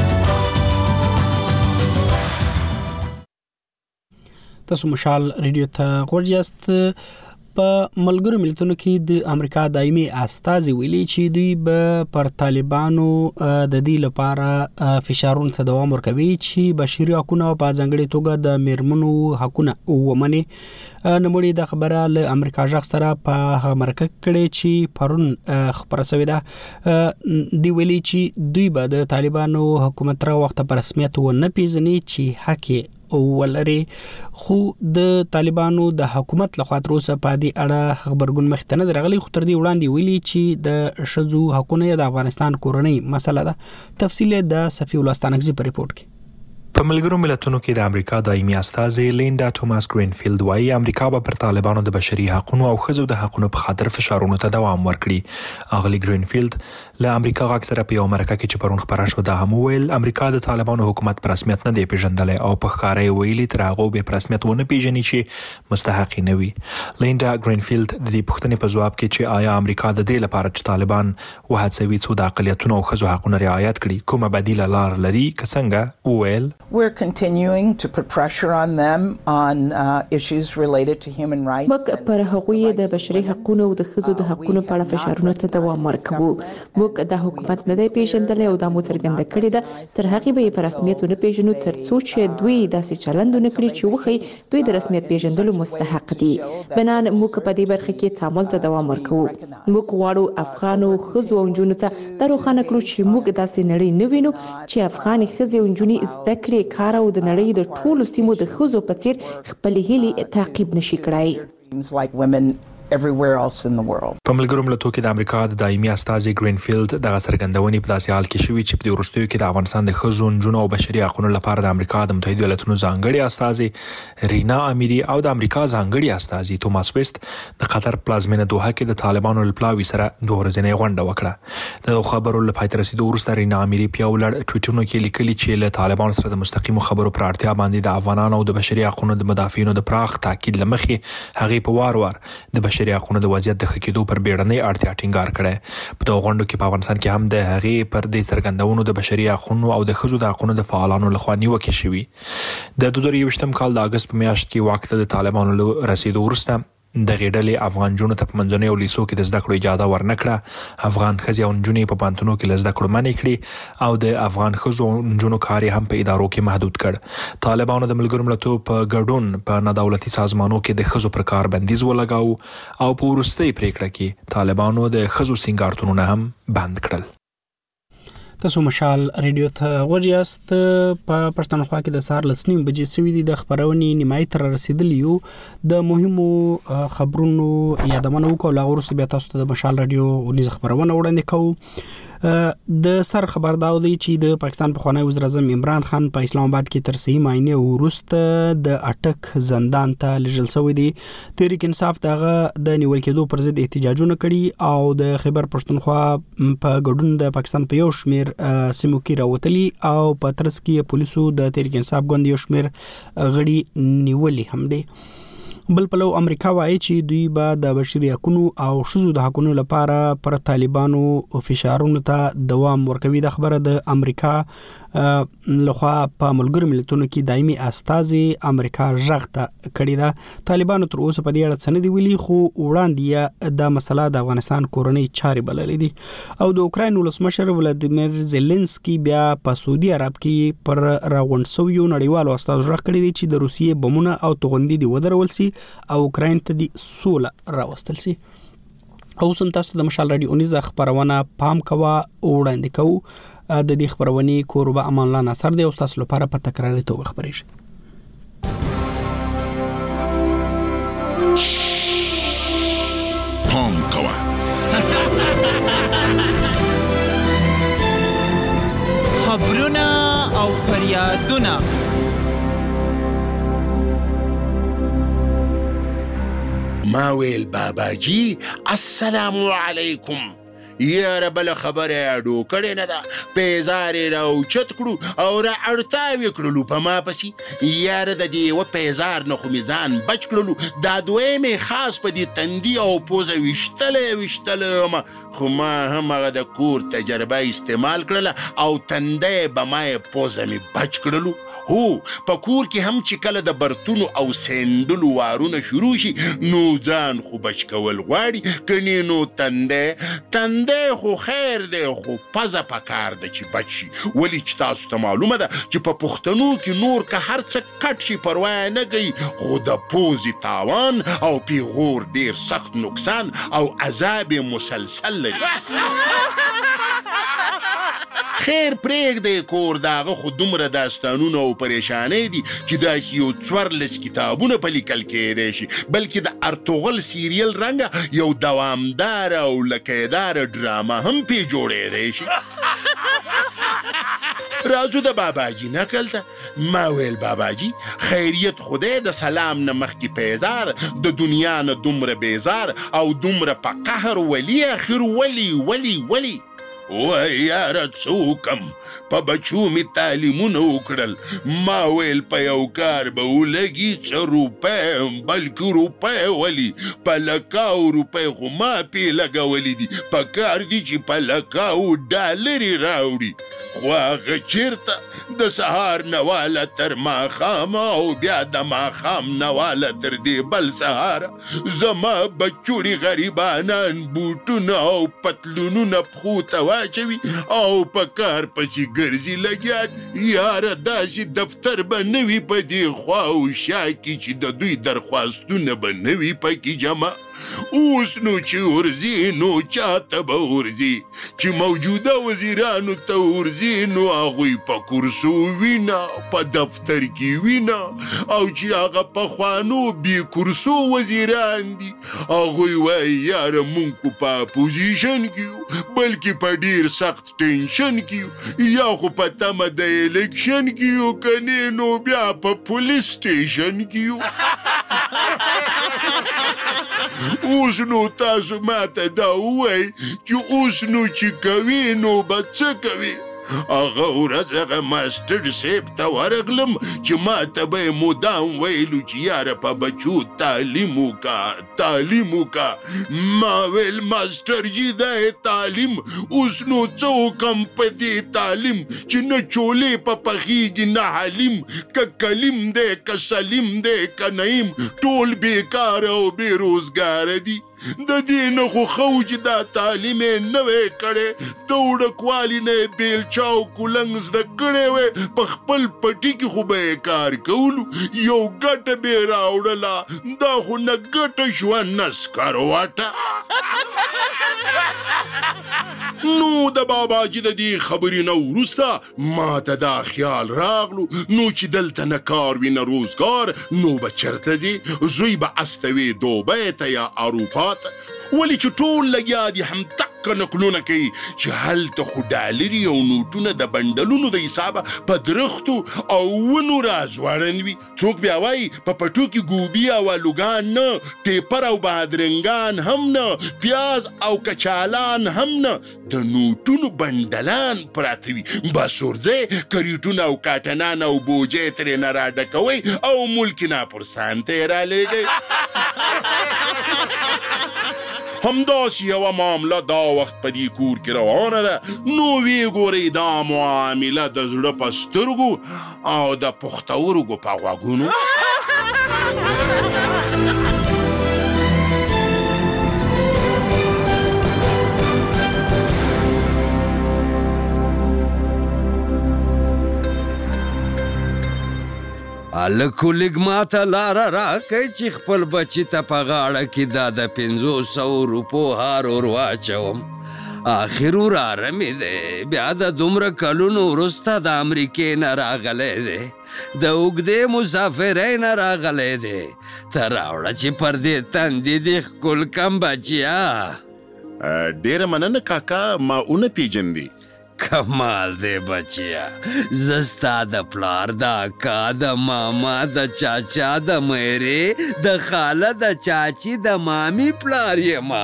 تاسو مشال ریډیو ته غوړیاست. په ملګرو ملتونو کې د امریکا دایمي استازي ویلي چې دوی به پر طالبانو د دې لپاره فشارونه ته دوام ورکوي چې بشري حقوقونه په ځانګړي توګه د میرمنو حقوقونه ومني. نموړي د خبره له امریکا ژغ سره په مرکه کړي چې پرون خبره شوې ده. دی ویلي چې دوی به د طالبانو حکومت را وخت په رسمیت و نه پیژني چې حق ولري خو د طالبانو د حکومت لخوا تر اوسه په دې اړه خبرګون مخته نه درغلي. خو تر دې وړاندې ویلي چې د شذو حقوقونه د افغانستان کورنۍ مسله ده. تفصیل د صفی ولستانګزي په ریپورت کې. په ملګرو ملتونو کې د امریکا دایمي استازي لیندا توماس گرینفیلد وايي امریکا به پر طالبانو د بشري حقوقو او ښځو د حقوقو په خاطر فشارونو ته دوام ورکړي. اغلی گرینفیلد له امریکا غاک سره په یو مرکه کې چې پرون خبره شو د هم ویل امریکا د طالبانو حکومت پر رسمیت نه دی پیژندل او په ښکارې ویلي تر هغه به پر رسمیت ونه پیژني چې مستحق نه وي. لیندا گرینفیلد د دې پوښتنې په جواب کې چې آیا امریکا د دې لپاره چې طالبان وهڅوي څو د اقلیتونو او ښځو حقوقونه رعایت کړي کومه بدیله لار لري که څنګه ویل We're continuing to put pressure on them on uh, issues related to human rights. موږ پر هغوی د بشري حقوقو او د ښځو د حقوقو په اړه فشارونه ته دوام ورکوو. موږ د حکومت نه دی پیژندل او د مو څرګنده کړی ده تر هغه به په رسمیت نه پیژنو تر څو چې دوی داسې چلند نه کړی چې وخی دوی د رسمیت پیژندلو مستحق دي. بنان موږ په دې برخه کې تعامل ته دوام ورکوو. موږ غواړو افغانو ښځو او نجونو ته د روښانه کړو چې موږ داسې نړۍ نه وینو چې افغاني ښځې او نجونې زده کړې کار او د نړۍ د ټولو سیمو د ښځو په څیر خپل هیلې تعقیب نشي کړای. Like women everywhere else in the world. په ملګرو ملتونو کې د امریکا د دایمي استازي گرینفیلد دغه څرګندونې په داسې حال کې شوې چې په دې وروستیو کې د افغانستان د ښځو نجونو او بشري حقوقو لپاره د امریکا د متحده ایالاتونو ځانګړي استازي رینا امیری او د امریکا ځانګړي استازي توماس ویست د قطر پلازمینه دوحه کې د طالبانو لپلاوي سره دوه ورځې غونډه وکړه. د خبرو له پای ته رسیدو وروسته رینا امیری په ولړ ټویټونو کې لیکلي چې له طالبانو سره د مستقیمو خبرو پر اړتیا باندې د افغانانو او د بشري حقوقو د مدافعینو د پراخ تاکید لمخې هغه په وار وار د بشري حقوقو د وضعیت د خکېدو پر بیړنۍ اړتیا ټینګار کړي. په دغه غونډو کې په افغانستان کې هم د هغې پر دې څرګندونو د بشري حقوقو او د ښځو د حقوقو د فعالانو لخوا نیوکې شوي. د دوه زره یوویشتم کال د اگست په میاشت کې واک ته د طالبانو له رسیدو وروسته د غېډلې افغان جنونو ته په منځنیو لیسو کې د زده کړو اجازه ورنکړه. افغان ښځې او نجونې په پوهنتونونو کې له زده کړو منع کړي او د افغان ښځو او نجونو کار هم په ادارو کې محدود کړ. طالبانو د ملګرو ملتونو په ګډون په نادولتي سازمانونو کې د ښځو پر کار بندیز ولګاو او په وروستۍ پریکړه کې طالبانو د ښځو سینګارتونونه هم بند کړل. تاسو مشال ریډیو ته غوړیاست په پښتونخوا کې د سار لسنیم بجې سوي دي د خبرونې نیمای تر رسیدلی یو د مهمو خبرونو یادونه وکړو لا ورسره بیا تاسو ته د مشال ریډیو ونیز خبرونه وړاندې کوو د سر خبر دا دی چې د پاکستان پخوانی وزیر اعظم عمران خان په اسلام آباد کې تر صحیح معاینه وروسته د اټک زندان ته لېږل شوی دی. تحریک انصاف دغه د نیول کېدو پر ضد احتجاجونه کړي او د خیبر پښتونخوا په ګډون د پاکستان په یو شمیر سیمو کې راوتلي او په ترڅ کې پولیسو د تحریک انصاف ګوند یو شمیر غړي نیولي هم دي. بل پلو امریکا وایي چې دوی به د بشري حقوقو او شذو د حقوقو لپاره پر طالبانو فشارونو ته دوام ورکوي. د خبره د امریکا لخوا په ملګرو ملتونو کې دایمي استازي امریکا ژغته کړی ده. طالبانو تر اوسه په دې اړه څه نه دی ویلي خو وړاندې د مسله د افغانستان کورنۍ چارې بللې دي او د اوکراین ولسمشر ولادیمیر زيلنسکي بیا په سعودي عرب کې پر راغونډ شویو نړیوالو استازو ژغ کړی دي چې د روسیې بمونه او توغندي دی ودرول سي او اوکراین ته دی سوله راوستل سي. او سم تاسو د مشال رادیو اونیزه خبرونه پام کوا وړاندې کوو. د دې خبرونې کوربه امان الله نصر دی او تاسو لپاره په تکراري توګه خبرېږي. پام کوا خبرونه او فریادونه ما ویل باباجی السلام علیکم یا رب له خبره اډو کړي نه دا پیزارې راو چت کړو او را اړتاوي کړلو په ما پسې یار د دې و پیزار نه خو میزان بچ کړلو دا دوی مې خاص په دې تندي او پوزه وشتلې وشتلې ما خو ما هم هغه د کور تجربه استعمال کړله او تندې به ما پوزه مې بچ کړلو. هو په کور کې هم چې کله د برتونو او سندلو وارونه شروع شي نو ځان خو بچ کول غواړي کني نو تندې تندې خو خیر دی خو پزه پکار ده چې بچ شي. ولی چې تاسو ته معلومه ده چې په پښتنو کې نور که هر څه کټ شي پروا نه کوي خو د پوزي تاوان او پیغور ډیر سخت نقصان او عذاب مسلسل لري. خیر پریک دی کور داغه خو دومره داستانونه او پریشانې دي چې داسې یو څوارلس کتابونه په لیکل کېدی شي بلکې د ارطغرل سیریل رنګه یو دوامدار او لکهدار ډرامه هم پې جوړېدی شي. راځو د باباجي نکل ته. ما ویل باباجي خیریت خدای د سلام نه مخکې پیزار د دنیا نه دومره بیزار او دومره په قهر ولی اخر ولی ولی ولی وای یاره څوکم په بچو می تعلیمونه وکړل ما ویل په یو کار به ولګي څه روپۍ بلکې روپۍ ولي په لکاو روپۍ خو ما پې لګولي دي په کار دي چې په لکاو ډالرې راوړي خو هغه چېرته د سهار نه واله تر ماښامه او بیا د ماښام نه واله تر دې بل سهاره زما بچوړي غریبانان بوټونه او پتلونونه پښو ته واچوي او په کار پسې ګرځي لګیا یاره داسې دفتر به نه وي په دې خوا او شا کې چې د دوی درخواستونه به نه وي پکې جمع. اوس نو چې ورځي نو چاته به ورځي چې موجوده وزیرانو ته ورځي نو هغوی په کرسو وینه په دفتر کې وینه او چې هغه پخوانو بې کرسو وزیران دي هغوی وایي یاره مونږ خو په اپوزیشن کې یو بلکې په ډېر سخت ټینشن کې یو یا خو په تمه د الیکشن کې یو کنې نو بیا په پولیس سټیشن کې یو. اوس نو تاسو ماته دا ووایئ چې اوس نو چې کوي نو به څه کوي. هغه ورځ هغه ماسټر صاحب ته ورغلم چې ما ته به یې مدام ویلو چې یاره په بچو تعلیم وکړه تعلیم وکړه. ما ویل ماسټر جي دا یې تعلیم اوس نو څه وکړم په دې تعلیم چې نه چولې په پخېږي نه حلیم که کلیم دی که سلیم دی که نعیم ټول بېکاره او بې روزګاره دي. د دې نه خو ښه و چې دا تعلیم یې نوی کړی د وړکوالي نه یې بیلچا او کولنګ زده کړی وی په خپل پټي کې خو به یې کار کولو یو ګټه به یې راوړله دا خو نه ګټه شوه نه سکروټه نو د باباجي د دې خبرې نه وروسته ما ته دا خیال راغلو نو چې دلته نه کار وي نه روزګار نو به چېرته ځي زوی به استوي دوبۍ ته یا اروپا ته ولې چې ټول لګیا دي همدقه نقلونه کوي چې هلته خو ډالري او نوټونه د بنډلونو د حسابه په درختو او ونو راځوړند وي څوک بیا وایي په پټو کې ګوبي او الوګان نه ټیپر او بادرنګان هم نه پیاز او کچالان هم نه د نوټونو بنډلان پراته وي بس ورځئ کریټونه او کاټنان او بوجۍ ترې نه راډکوئ او ملک ناپرسان ته یې رالېږئ همداسې یوه معامله دا وخت په دې کور کې روانه ده نو ویې ګورئ دا معامله د زړه په سترګو او د پښتورګو په غوږونو هلکو لږ ماته لاره راکئ چې خپل بچي ته په غاړه کې دا د پنځو سوو روپو هار ور واچوم آخر وراره مې دی بیا د دومره کلونو وروسته د امریکې نه راغلی دی د اوږدې مسافرۍ نه راغلی دی ته راوړه چې پر دې تندې دې ښکل کم بچیا ډېره مننه کاکا ما ونه پیژندې کمال دی بچیا زه ستا د پلار د اکا د ماما د چاچا د میرې د خاله د چاچی د مامی پلار یما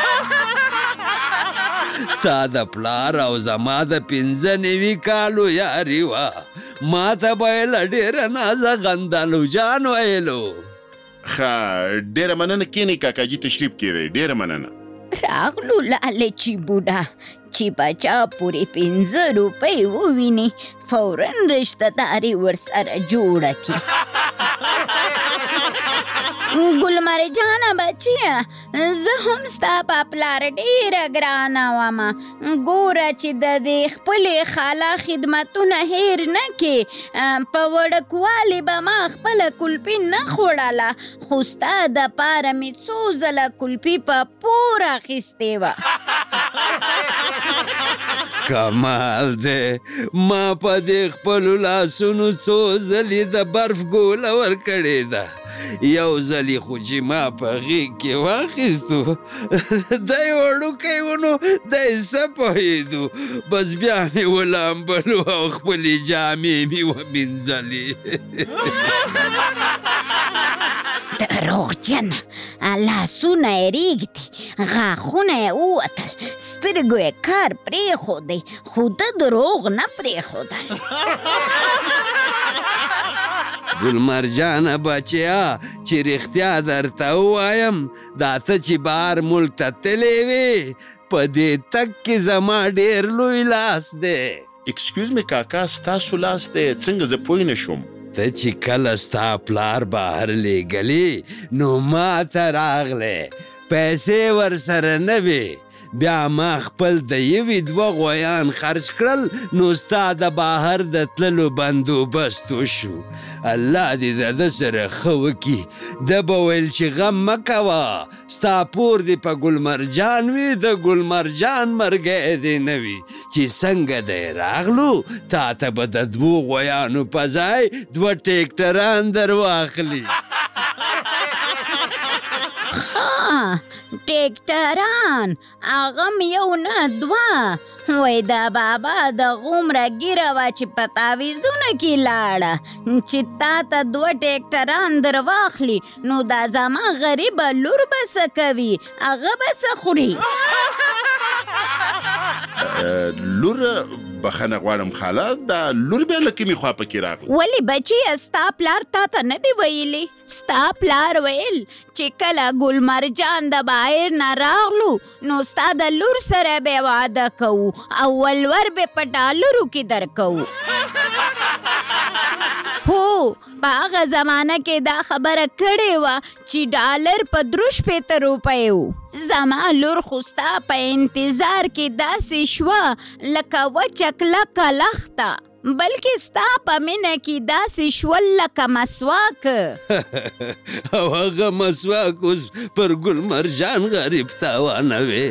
ستا د پلار او زما د پنځه نوي کالو یاري وه ما ته به یې له ډېره نازه غندلو جان ویلو ښه ډېره مننه کښېنئ کاکاجي تشریف کښېږدئ ډېره مننه راغلو لالچي بوډا چې بچا پورې پنځه روپۍ وویني فورن رشته داري ورسره جوړه کړي ګلمرې جانه بچیه زه هم ستا په پلار ډېره ګرانه ومه ګوره چې د دې خپلې خاله خدمتونه هیر نه کړې په وړکوالي به ما خپله کلپي نه خوړله خو ستا دپاره مې څو ځله کلپي په پور اخیستې وه کمال دی ما په دې خپلو لاسونو څو ځلې د برف ګوله ورکړې ده یو ځلې خو چې ما په غېږ کې واخیستو دی وړوکی و نو دی څه پوهېدو بس بیا مې ولامبلو او خپلې جامې مې ومینځلې دروغجنه لاسونه یې ریږدي غاښونه یې ووتل سترګو یې کار پرېښودی خو ده دروغ نه پرېښودل ګلمرجانه بچیا چې رښتیا درته ووایم دا ته چې بهر ملک ته تللی وې په دې تګ کې زما ډېر لوی لاس دی اکسکیوز می کاکا ستاسو لاس دی څنګه زه پوه نه شوم ته چې کله ستا پلار بهر لیږلي نو ما ته راغلی پیسې ورسره نه وې بیا ما خپل د یوې دوه غویان خرڅ کړل نو ستا د بهر د تللو بندوبست وشو الله دې د ده سره ښه وکړي ده به ویل چې غم مه کوه ستا پور دې په ګلمرجان وي د ګلمرجان مرګی دې نه وي چې څنګه دی راغلو تا ته به د دوو غویانو په ځای دوه ټیکټران در واخلي ټیکټران هغه م یو نه دوه وای دا بابا د غومره ګیره وه چې په تعویزونه کې لاړه چې تا ته دوه ټیکټران در واخلي نو دا زما غریبه لور به څه کوي هغه به څه خوري لور بخښنه غواړم خاله دا لور بیا له کومې خوا پکې راغله ولې بچیه ستا پلار تا ته نه دی ویلی ستا پلار ویل چې کله ګلمرجان د بهر نه راغلو نو ستا د لور سره به واده کوو او ولور به په ډالرو کې درکوو هو په هغه زمانه کې دا خبره کړې وه چې ډالر په دروش شپېته روپۍ و. زما لور خو ستا په انتظار کې داسې شوه لکه وچه کلکه لخته، بلکې ستا په مینه کې داسې شول لکه مسواک. او هغه مسواک اوس پر ګل مرجان غریب تاوانوي.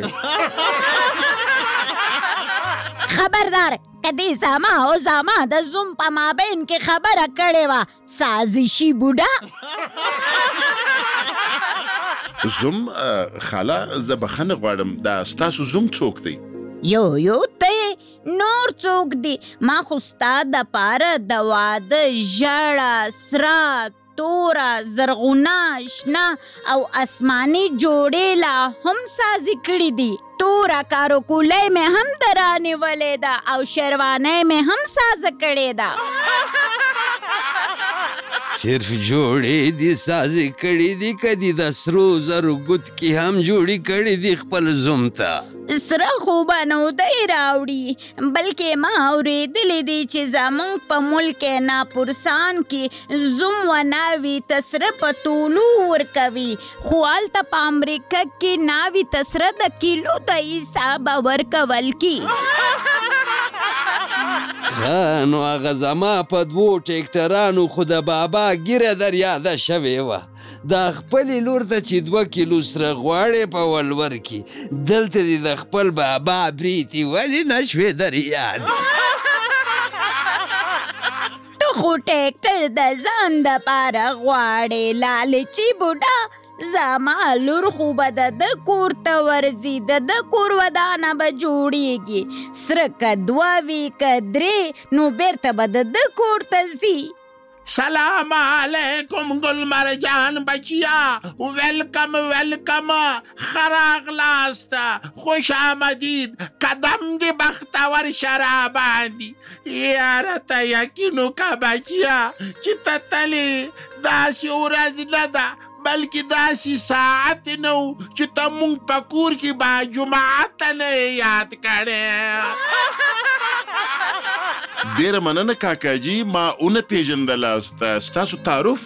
خبردار که دې زما او زما د زوم په مابین کې خبره کړې وه سازشي بوډا. زوم خاله زه بخښنه غواړم، دا ستاسو زوم څوک دی؟ یو یو ته نور څوک دی؟ ما خو ستا دپاره د واده ژړه، سره، توره، زرغونه، شنه او اسماني جوړې لا هم سازي کړي دي. توره کاروکولۍ مې هم درانیولې ده او شیروانۍ مې هم سازه کړې ده. صرف جوړې دي سازي کړي دي که دي د سرو زرو ګوتکي هم جوړې کړي دي خپل زوم ته؟ سره خو به نو دی راوړي، بلکې ما اورېدلې دي چې زموږ په ملک ناپورسان کې زوم و ناوي ته سره په تولو ورکوي، خو هلته په امریکا کې ناوي ته سره د کیلو د حسابه ورکول کی. ښه نو هغه زما په دوو ټیکټرانو خو د بابا ګیره در یاده شوې وه. دا خپلې لور ته چې دوه کیلو سره غواړې په ولور کې، دلته دې د خپل بابا بریتي ولې نه شوې در یاد؟ ته خو ټیکټر د ځان دپاره غواړې لالچي بوډا. زما لور خو به د ده کور ته ورځي، د ده کور ودانه به جوړیږي، سره که دوه وي که درې نو بیرته به د ده کور ته ځي. سلام علیکم گل مرجان بچیا، ویلکم ویلکم، خراغلاست، خوش آمدید، قدم دی بختور شراباندی. یاره تا یقینو که بچیا چې ته تلې داسې ورځ نه ده بلکې داسې ساعت نه و چې ته مونږ په کور کې با جماعت نه یاد کړې. ډېره مننه کاکاجي، ما ونه پېژندلاست. ستاسو تعارف؟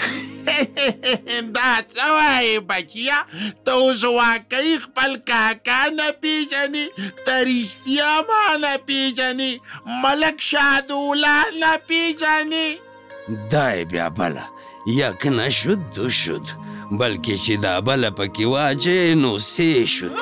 دا څه وایې بچیا، ته اوس واقعي خپل کاکا نه پېژنې، ته رښتیا ما نه پېژنې، ملک شادولا نه پېژنې؟ دا یې بیا بله یک نشد دو شد، بلکې چې دا بله پکې واچې نو سې شد.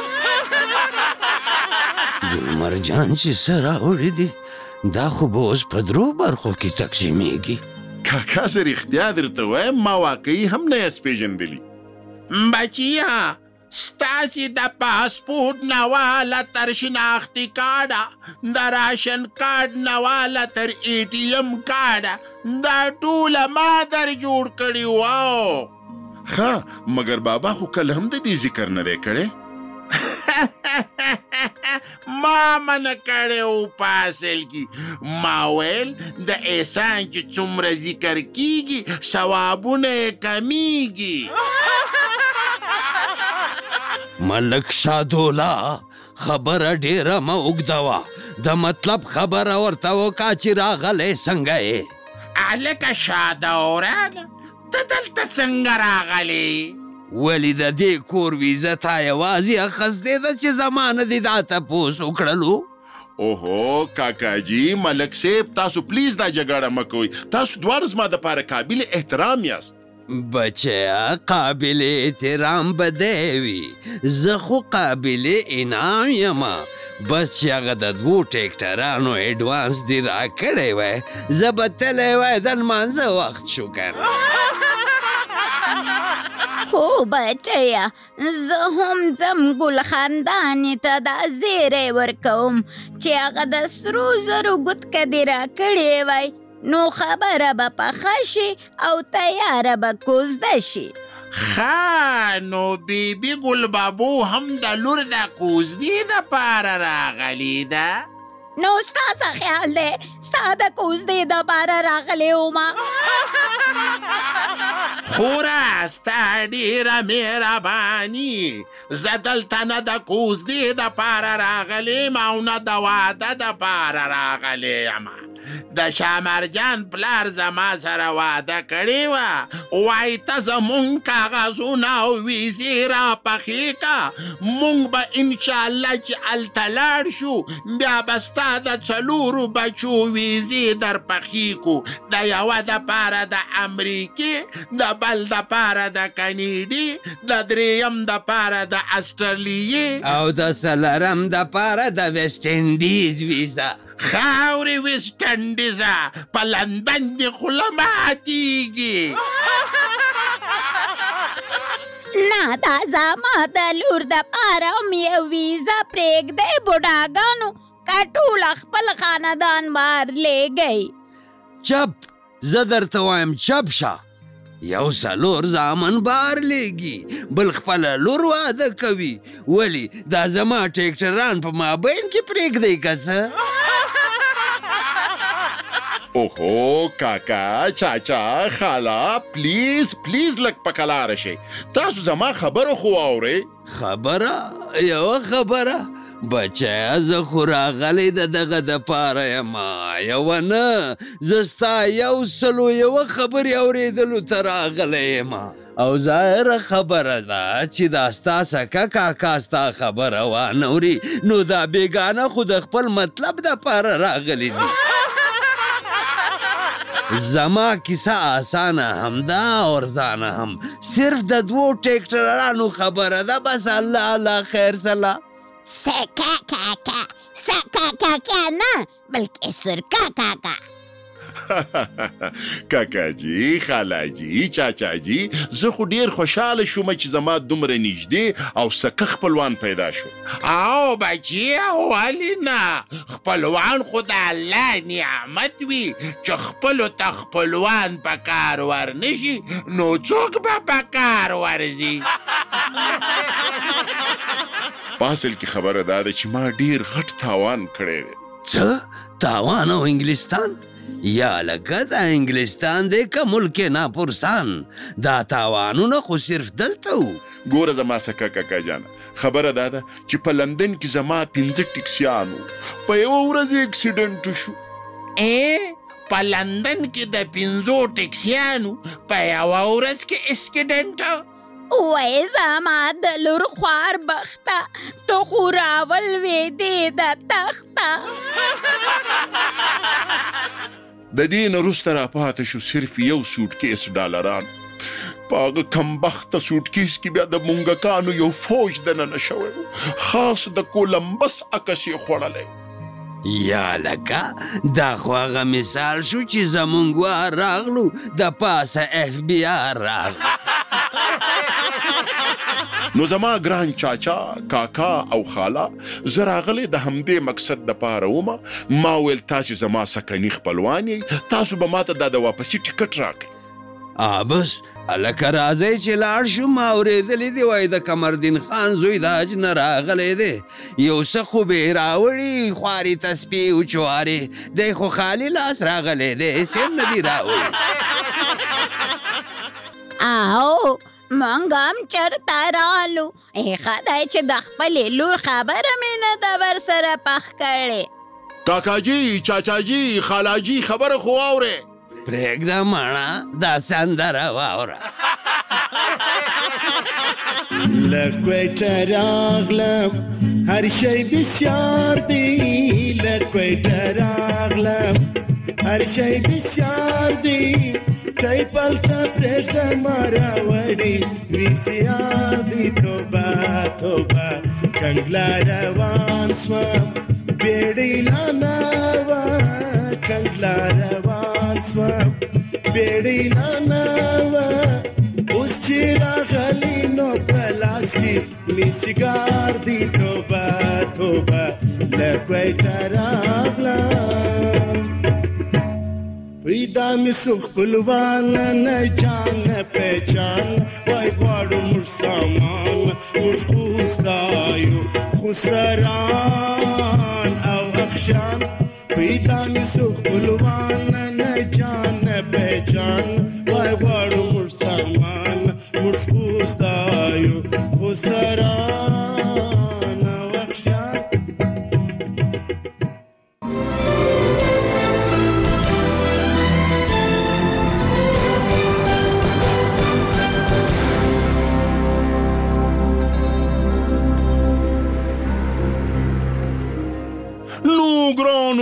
ګل مرجان چې څه راوړي دي دا خو به اوس په درو برخو کې تقسیمیږي. کاکا زه رښتیا درته وایم ما واقعي هم نه یاست پېژندلي. بچیا ستاسې د پاسپورټ نه واله تر شناختي کارډه، د راشن کارډ نه واله تر ای ټي ایم کارډه، دا ټوله ما در جوړ کړي وو. ښه مګر بابا خو کله هم د دې ذکر نه دی کړی. ما منع کړی و په اصل کې، ما ویل د احسان چې څومره ذکر کیږي ثوابونه یې کمیږي. ملک شادولا خبره ډیره مه اوږدوه، د مطلب خبره ورته وکړه چې راغلی څنګه یې؟ هلکه شادوران ته دلته څنګه راغلی؟ ولې د دې کور ویزه تا یوازې اخیستې ده چې زما نه دې دا تپوس وکړلو؟ اوهو کاکاجي، ملک صاحب تاسو پلیز دا جګړه مه کوئ، تاسو دواړه زما دپاره قابل احترام یاست. بچیا قابل احترام به دی وي، زه خو قابل انعام یمه، بس چې هغه د دوو ټیکټرانو ایډوانس دې راکړی وی زه به تلی وی د لمانځه وخت شو کنه. هو بچیا زه هم ځم ګل خاندانې ته دا زیری ورکوم چې هغه د سرو زرو ګوتکه دې راکړې وی نو خبره به پخه شي او تیاره به کوزده شي. ښه نو بیبي ګل بابو هم د لور د کوزدې دپاره راغلې ده؟ نو ستا څه خیال دی ستا د کوزدې دپاره راغلی ومه؟ خوره ستا ډېره مهرباني، زه دلته نه د کوزدې دپاره راغلی یم او نه د واده دپاره راغلی یم. د شامرجان پلار زما سره واده کړې وه وایي ته زمونږ کاغذونه او ویزې را پخې که مونږ به انشاءالله چې هلته لاړ شو بیا به ستا د څلورو بچو ویزې در پخې کړو د یوه دپاره د امریکې د بل دپاره د کنیډي د درېیم دپاره د استرالیې او د څلرم دپاره د ویسټ انډیز ویزا خاورې ویسټ انډیزه په لندن دې خوله ماتېږي نه دا زما د لور دپاره هم یو ویزه پرېږدئ بوډاګانو که ټول خپل خاندان بار لیږئ چپ زه درته وایم چپ شه یو څلور زامن بار لیږي بل خپله لور واده کوي ولې دا زما ټیکټران په مابین کې پرېږدئ که څه اوهو کاکا چاچا خالا پلیز پلیز لږ په کلاره شئ تاسو زما خبره خو واورئ خبره یوه خبره بچه زه خو راغلی د دغه دپاره یمه یوه نه زه ستا یو سلو یوه خبرې اورېدلو ته راغلی یمه او ظاهره خبره ده چې دا ستا سکه کاکا ستا خبره وانوري نو دا بېګانه خو د خپل مطلب دپاره راغلی دي زما کیسه آسانه هم ده او ارزانه هم صرف د دوو ټیکټرانو خبره ده بس الله الله خیر سلا سکا کاکا سکا کاکا نه بلکې سرکا کاکا کاکا جی خالا جی چاچا جی زه خو ډیر خوشحاله شوم چې زما دومره نږدې او سکه خپلوان پیدا شو او بچیه ولې نه خپلوان خو د الله نعمت وي چې خپلو ته خپلوان په کار ورنشي نو څوک به په کار ورځي په اصل کې خبره دا ده چې ما ډیر غټ تاوان کړی دی څه تاوان او انګلستان یا لکه دا انګلستان دی که ملک ناپرسان دا تاوانونه خو صرف دلته و ګوره زما سکه کاکا جانه خبره دا ده چې په لندن کې زما پنځه ټیکسیان وو په یوه ورځ اکسیډنټ وشو ای په لندن کې د پنځو ټیکسیانو په یوه ورځ کې اسکیډنټ وای زما د لور خوار بخته تو خو راولوېدې د تخته د دې نه وروسته راپاته شو صرف یو سوټکیس ډالران په هغه کمبخته سوټکیس کې بیا د مونګکانو یو فوج دننه شوی و خاص د کولمبس عکس یې خوړلی یا لکه دا خو هغه مثال شو چې زمونږ وار راغلو د پاسه اف بی آر راغلو نو زما ګران چاچا کاکا او خالا زه راغلی د همدې مقصد دپاره ومه ما ویل تاسې زما سکني خپلوان یئ تاسو به ماته دا د واپسي ټکټ راکړئ بس هلکه راځئ چې لاړ شو ما اورېدلی دی وایي د قمردین خان زوی د حج نه راغلی دی یو څه خو به یې راوړي خوارې تسپې وچوارې دی خو خالي لاس راغلی دی هېڅ هم نه دي راوړي او مونږ هم چرته رالو ښه دی چې د خپلې لور خبره مې نه ده ورسره پخ کړې کاکاجي چاچاجي خالاجي خبره خو واورئ پرېږده ماڼه دا سندره واوره له کویټه راغلم هر شی بسیار دی له کویټه راغلم هر شی بسیار دی ټایپل ته پرېږده ما راوړي ویسیار دی توبه توبه کنګله روان سوم بیړۍ لا نه وه کنګله روان سوم بیړۍ لا نه وه اوس چې راغلی نو په لاس کې مې سیګار دی توبه توبه له کویټه راغلم پیدا می سو خپلوان نه جان نه پہچان وای غواړو موږ سامان موږ خوستایو خسران او اخشان پیدا می سو خپلوان نه جان نه پہچان وای غواړو موږ سامان موږ خوستایو خسران او اخشان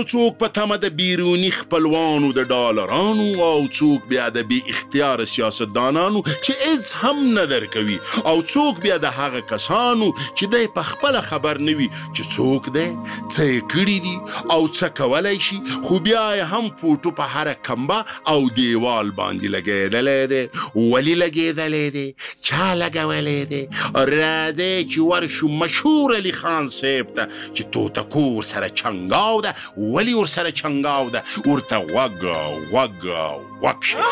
څوک په تمه د بیروني خپلوانو د ډالرانو او څوک بیا د بې اختیاره سیاستدانانو چې هیڅ هم نه درکوي او څوک بیا د هغه کسانو چې دی په خپله خبر نه وي چې څوک دی څه یې کړي دي او څه کولی شي خو بیا یې هم فوټو په هره کمبه او دیوال باندې لګېدلی دی. ولې لګېدلی دی؟ چا لګولی دی؟ راځئ چې ورشو مشهور علي خان صاحب ته چې توتکو ورسره چنګاو ده. ولې ورسره چنګاو ده؟ ورته غوږ غوږ غوږ شي.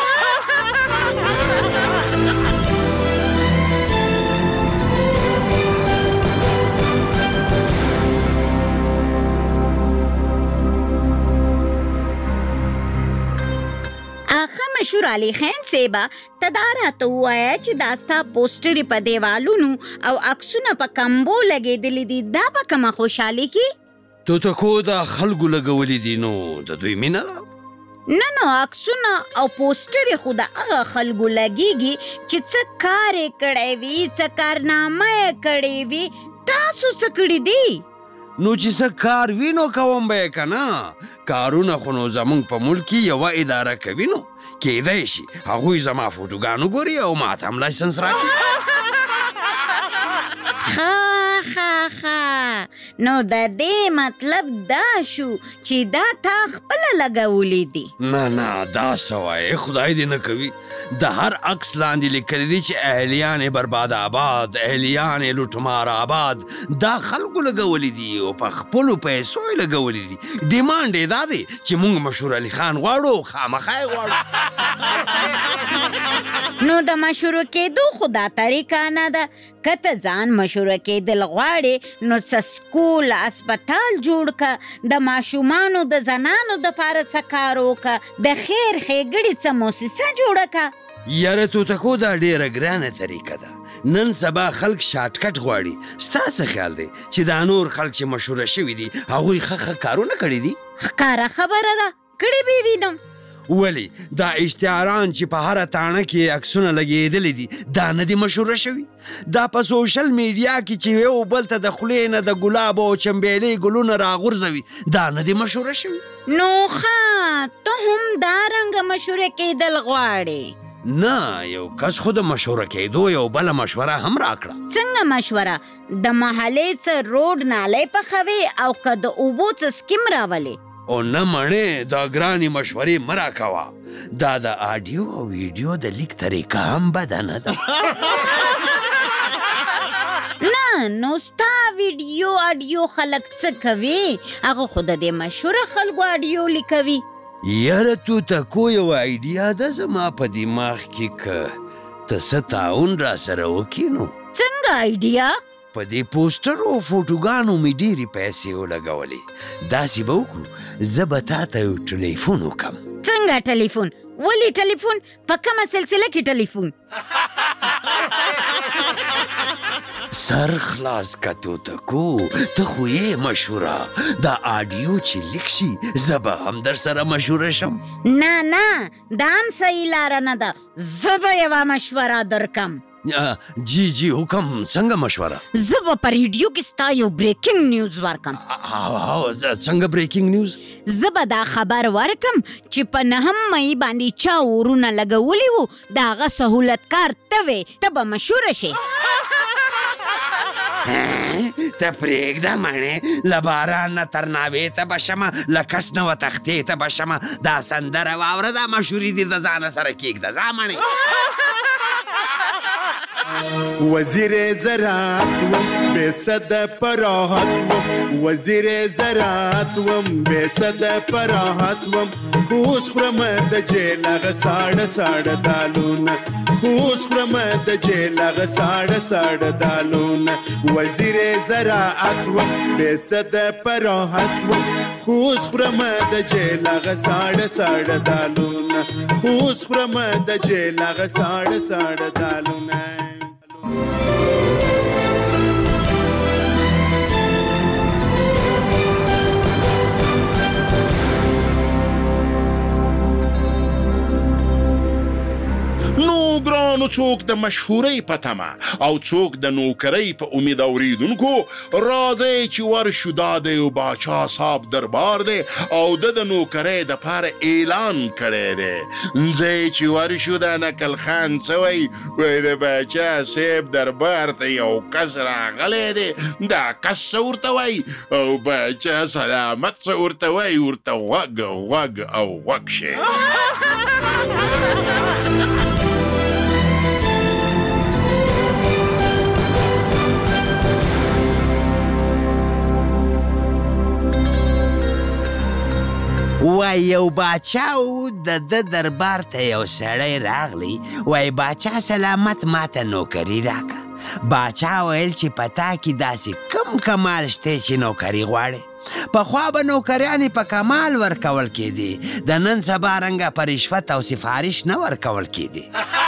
مشهور علي خان صاحبه ته دا راته ووایه چې دا ستا پوسټرې په دیوالونو او عکسونه په کمبو لګېدلي دي دا په کومه خوشحالي کې؟ توتکو دا خلکو لګولي دي نو د دوی مینه ده. نه نو عکسونه او پوسټرې خو د هغه خلکو لګېږي چې څه کار یې کړی وي څه کارنامه یې کړې وي. تاسو څه کړي دي؟ نو چې څه کار وي نو کوم به یې که نه. کارونه خو نو زموږ په ملک کې یوه اداره کوي نو کېدی شي هغوی زما فوټوګان وګوري او ماته هم لایسنس راکړي. ښه ښه ښه نو د دې مطلب دا شو چې دا تا خپله لګولي دي؟ نه نه دا څه وایې خدای دې نه کوي. د هر عکس لاندې لیکلی دي چې اهلیان برباد آباد اهلیان لوټمار آباد. دا خلکو لګولي دي او په خپلو پیسو یې لګولي دي. ډیمانډ یې دا دی چې موږ مشهور علي خان غواړو خامخا یې غواړو. نو د مشهور کېدو خو دا طریقه نه ده. که ته ځان مشهور کېدل غواړې نو څه سکول اسپتال جوړ که د ماشومانو د زنانو دپاره څه کار وکړه د خیر ښېګړې څه موسسه جوړه که. یاره توتکو دا ډېره ګرانه طریقه ده. نن سبا خلک شارټکټ غواړي. ستا څه خیال دی چې دا نور خلک چې مشهوره شوي دي هغوی ښه ښه کارونه کړي دي؟ ښکاره خبره ده کړې به وي نو. ولی دا اشتهاران چې په هره تاڼه کې عکسونه لګېدلي دي دا نه دي مشهوره شوي؟ دا په سوشل میډیا کې چې یو بل ته د خولې نه د ګلاب او چمبیلې ګلونه راغورځوي دا نه دي مشهوره شوي؟ نو ښه ته هم دارنګه مشهوره کېدل غواړې؟ نه یو کس خو د مشهوره کېدو یو بله مشوره هم راکړه. څنګه مشوره؟ د محلې څه روډ نالی پخوې او که د اوبو څه سکیم راولې؟ او نه مڼې دا ګرانې مشورې مه راکوه. دا د آډیو او ویډیو د لیک طریقه هم بده نه ده. نه نو ستا ویډیو آډیو خلک څه کوي؟ هغه خو د دې مشهوره خلکو آډیو لیکوي. یاره توتکو یو آیډیا ده زما په دماغ کې که ته څه تعاون را سره وکړي نو. څنګه آیډیا؟ په دې پوسټر او فوټوګانو مې ډېرې پیسې ولګولې. داسې به وکړو زه به تا ته یو ټلیفون وکړم. څنګه ټلیفون؟ ولې ټلیفون؟ په کومه سلسله کې ټلیفون؟ سر خلاص که توتکو ته خو یې مشهوره. دا آډیو چې لیک شي زه به هم در سره مشهوره شم. نه نه دا هم صحیح لاره نه ده. زه به یوه مشوره درکم. جی جی حکم څنګه مشوره؟ زه به په ریډیو کې ستا یو بریکینګ نیوز ورکم. څنګه بریکینګ نیوز؟ زه به دا خبر ورکم چې په نهم مئی باندې چا اورونه لګولي وو د هغه سهولتکار ته وې ته به مشهوره شې. ته پرېږده مڼې له باران نه تر ناوې ته به شمه له کټ نه و تختې ته به شمه دا سندره واوره دا مشهوري دي د ځانه سره کېږده ځه مڼې. وزیر زراعت وم بے صد پراحت وم وزیر زراعت وم بے صد پراحت وم خوش خورم د جیلغه ساړه ساړه دالونه خوش خورم د جیلغه ساړه ساړه دالونه وزیر زراعت وم بے صد پراحت وم خوش خورم د جیلغه ساړه ساړه دالونه خوش خورم د جیلغه ساړه ساړه دالونه. نو ګرانو څوک د مشهورۍ په تمه او څوک د نوکرۍ په امید اوریدونکو راځئ چې ورشو دا د یو باچا صاحب دربار دی او د د نوکرۍ دپاره اعلان کړی دی. ځئ چې ورشو دا نکل خان څه وایي وایي د باچا صاحب دربار ته یو کس راغلی دی دا کس څه ورته وایي او باچا سلامت څه ورته وایي ورته غوږ غوږ او غوږ شي. وای یو باچا و د ده دربار ته یو سړی راغلی وای باچا سلامت ماته نوکري راکه. باچا ویل چې په تا کې داسې کم کمال شته چې نوکري غواړې. پخوا به نوکریانې په کمال ورکول کېدې د نن سبا رنګه په رشوت او سفارش نه ورکول کېدې.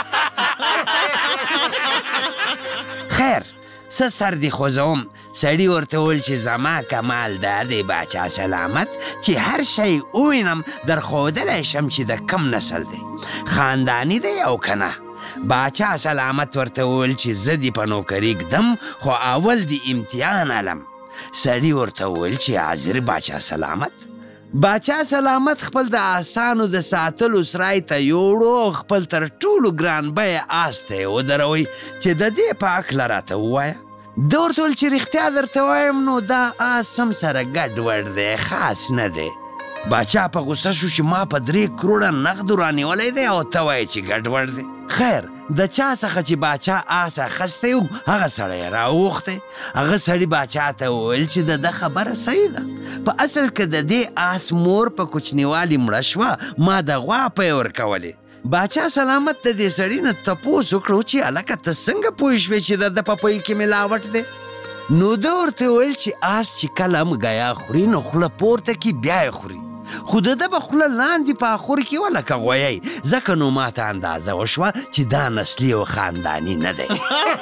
خیر څه سر دې خوځوم سړي ورته وویل چې زما کمال دا دی باچا سلامت چې هر شی ووینم در ښودلی شم چې د کم نسل دی خانداني دی او که نه. باچا سلامت ورته وویل چې زه دې په نوکري ږدم خو اول دې امتحان علم. سړي ورته وویل چې حاضر باچا سلامت. باچا سلامت خپل د آسانو د ساتلو سرای ته یوړو او خپل تر ټولو ګران بیه آس ته یې ودروئ چې د دې په هکله راته ووایه. ده ورته ویل چې رښتیا درته وایم نو دا آس هم سره ګډوډ دی خاص نه دی. باچا په غوسه شو چې ما په درې کروړه نغدو رانیولی دی او ته وایې چې ګډوډ دی. خیر د چا څخه چې باچا آس اخیستی و هغه سړی یې راوغوښتی. هغه سړي باچا ته وویل چې د ده خبره صحیح ده. په اصل کې د دې آس مور په کوچنیوالي مړه شوه ما د غوا پی ورکولې. باچا سلامت د دې سړي نه تپوس وکړو چې هلکه ته څنګه پوه شوې چې د ده په پۍ کې ملاوټ دی. نو ده ورته ویل چې آس چې کله هم ګیا خوري نو خوله پورته کړي بیا یې خوري خو د ده به خوله لاندې په اخور کې وه لکه غویی. ځکه نو ماته اندازه وشوه چې دا نسلي او خانداني نه دی.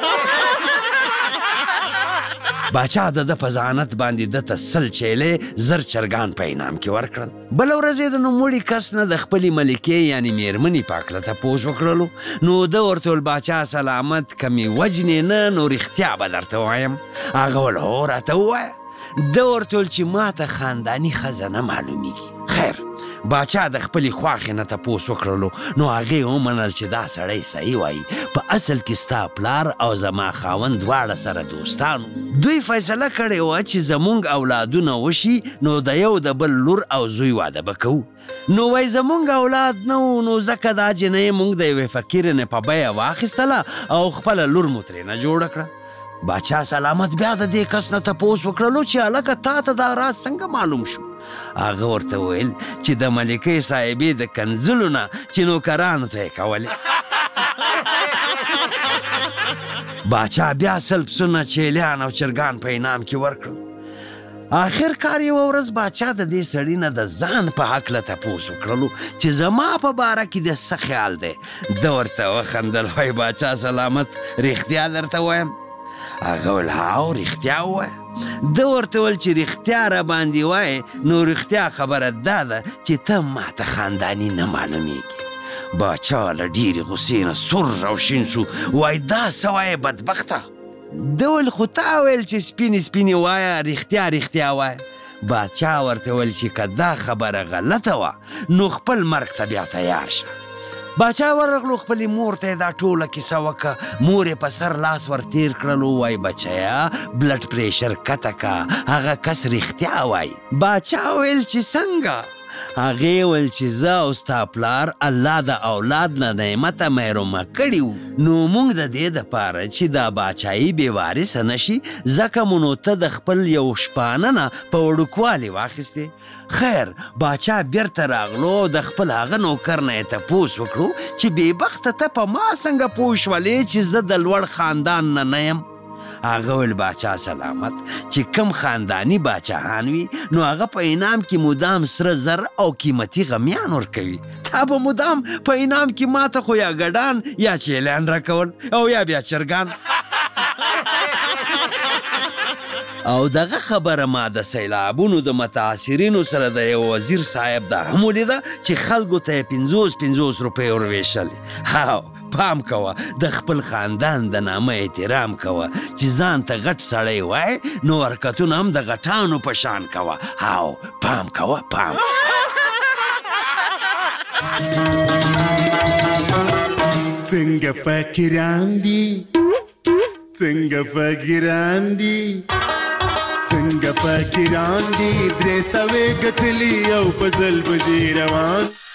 باچا د ده په ضمانت باندې ده ته سل چیلې زر چرګان په انعام کې ورکړل. بله ورځ یې د نوموړي کس نه د خپلې ملکې یعنې میرمنې په هکله تپوس وکړلو. نو ده ورته ویل باچا سلامت که مې وجنې نه نو رښتیا به درته وایم. هغه ویل هو راته ووایه. ده ورته ویل چې ما ته خانداني ښځه نه معلومیږي. خیر باچا د خپلې خواښې نه تپوس وکړلو نو هغې ومنل چې دا سړی صحیح وایي. په اصل کې ستا پلار او زما خاوند دواړه سره دوستانو. دوی فیصله کړې وه چې زموږ اولادونه وشي نو د یو د بل لور او زوی واده به کوو. نو وای زموږ اولاد نه و نو ځکه دا جنۍ موږ د یوې فقیرنې په بیه واخیستله او خپله لور مو ترېنه جوړه کړه. باچا سلامت بیا د دې کس نه تپوس وکړلو چې هلکه تا ته دا راز څنګه معلوم شو. هغه ورته ویل چې د ملکې صاحبې د کنځلو نه چې نوکرانو ته یې کولې. باچا بیا سل پسونه چیلیان او چرګان په انعام کې ورکړل. آخر کار یوه ورځ باچا د دې سړي نه د ځان په هکله تپوس وکړلو چې زما په باره کې د څه خیال دی. ده ورته وخندل وایي باچا سلامت رښتیا درته وایم. هغه ویل هاو رښتیا ووایه. ده ورته ویل چې رښتیا را باندې وایې نو رښتیا خبره دا ده چې ته ماته خانداني نه معلومیږي. باچا له ډېرې غوسې نه سور او شین سو وایي دا څه وایې بدبخته. ده ویل خو تا ویل چې سپینې سپینې وایه رښتیا رښتیا وایه. باچا ورته ویل چې که دا خبره غلطه وه نو خپل مرګ ته بیا تیار شه. باچا ورغلو خپلې مور ته یې دا ټوله کیسه وکړه. مور یې په سر لاس ورتیر کړلو وایي بچیه بلډ پریشر کته که هغه کس رښتیا وایي. باچا ویل چې څنګه؟ هغې ویل چې زه او ستا پلار الله د اولاد نه نعمته محرومه کړي وو نو موږ د دې دپاره چې دا باچایي بې وارثه نه شي ځکه مو نو ته د خپل یو شپانه نه په وړوکوالي واخیستې. خیر باچا بیرته راغلو او د خپل هغه نوکر نه یې تپوس وکړو چې بېبخته ته په ما څنګه پوه شولې چې زه د لوړ خاندان نه نه یم. هغه ویل باچا سلامت چې کم خانداني باچاهان وي نو هغه په انعام کې مدام سره زر او قیمتي غمیان ورکوي. تا به مدام په انعام کې ماته خو یا ګډان یا چیلیان راکول او یا بیا چرګان. او دغه خبره ما د سیلابونو د متاثرینو سره د یو وزیر صاحب دا هم ولیده چې خلکو ته یې پنځوس پنځوس روپۍ ورویشلې. هاو پام کوه د خپل خاندان د نامه احترام کوه چې ځان ته غټ سړی وای نو حرکتونه هم د غټانو په شان کوه هاو پام کوه پام څنګه فقیران دي څنګه فقیران دي څنګه فقیران دي درې سوې ګټلي او په ځل بځې روان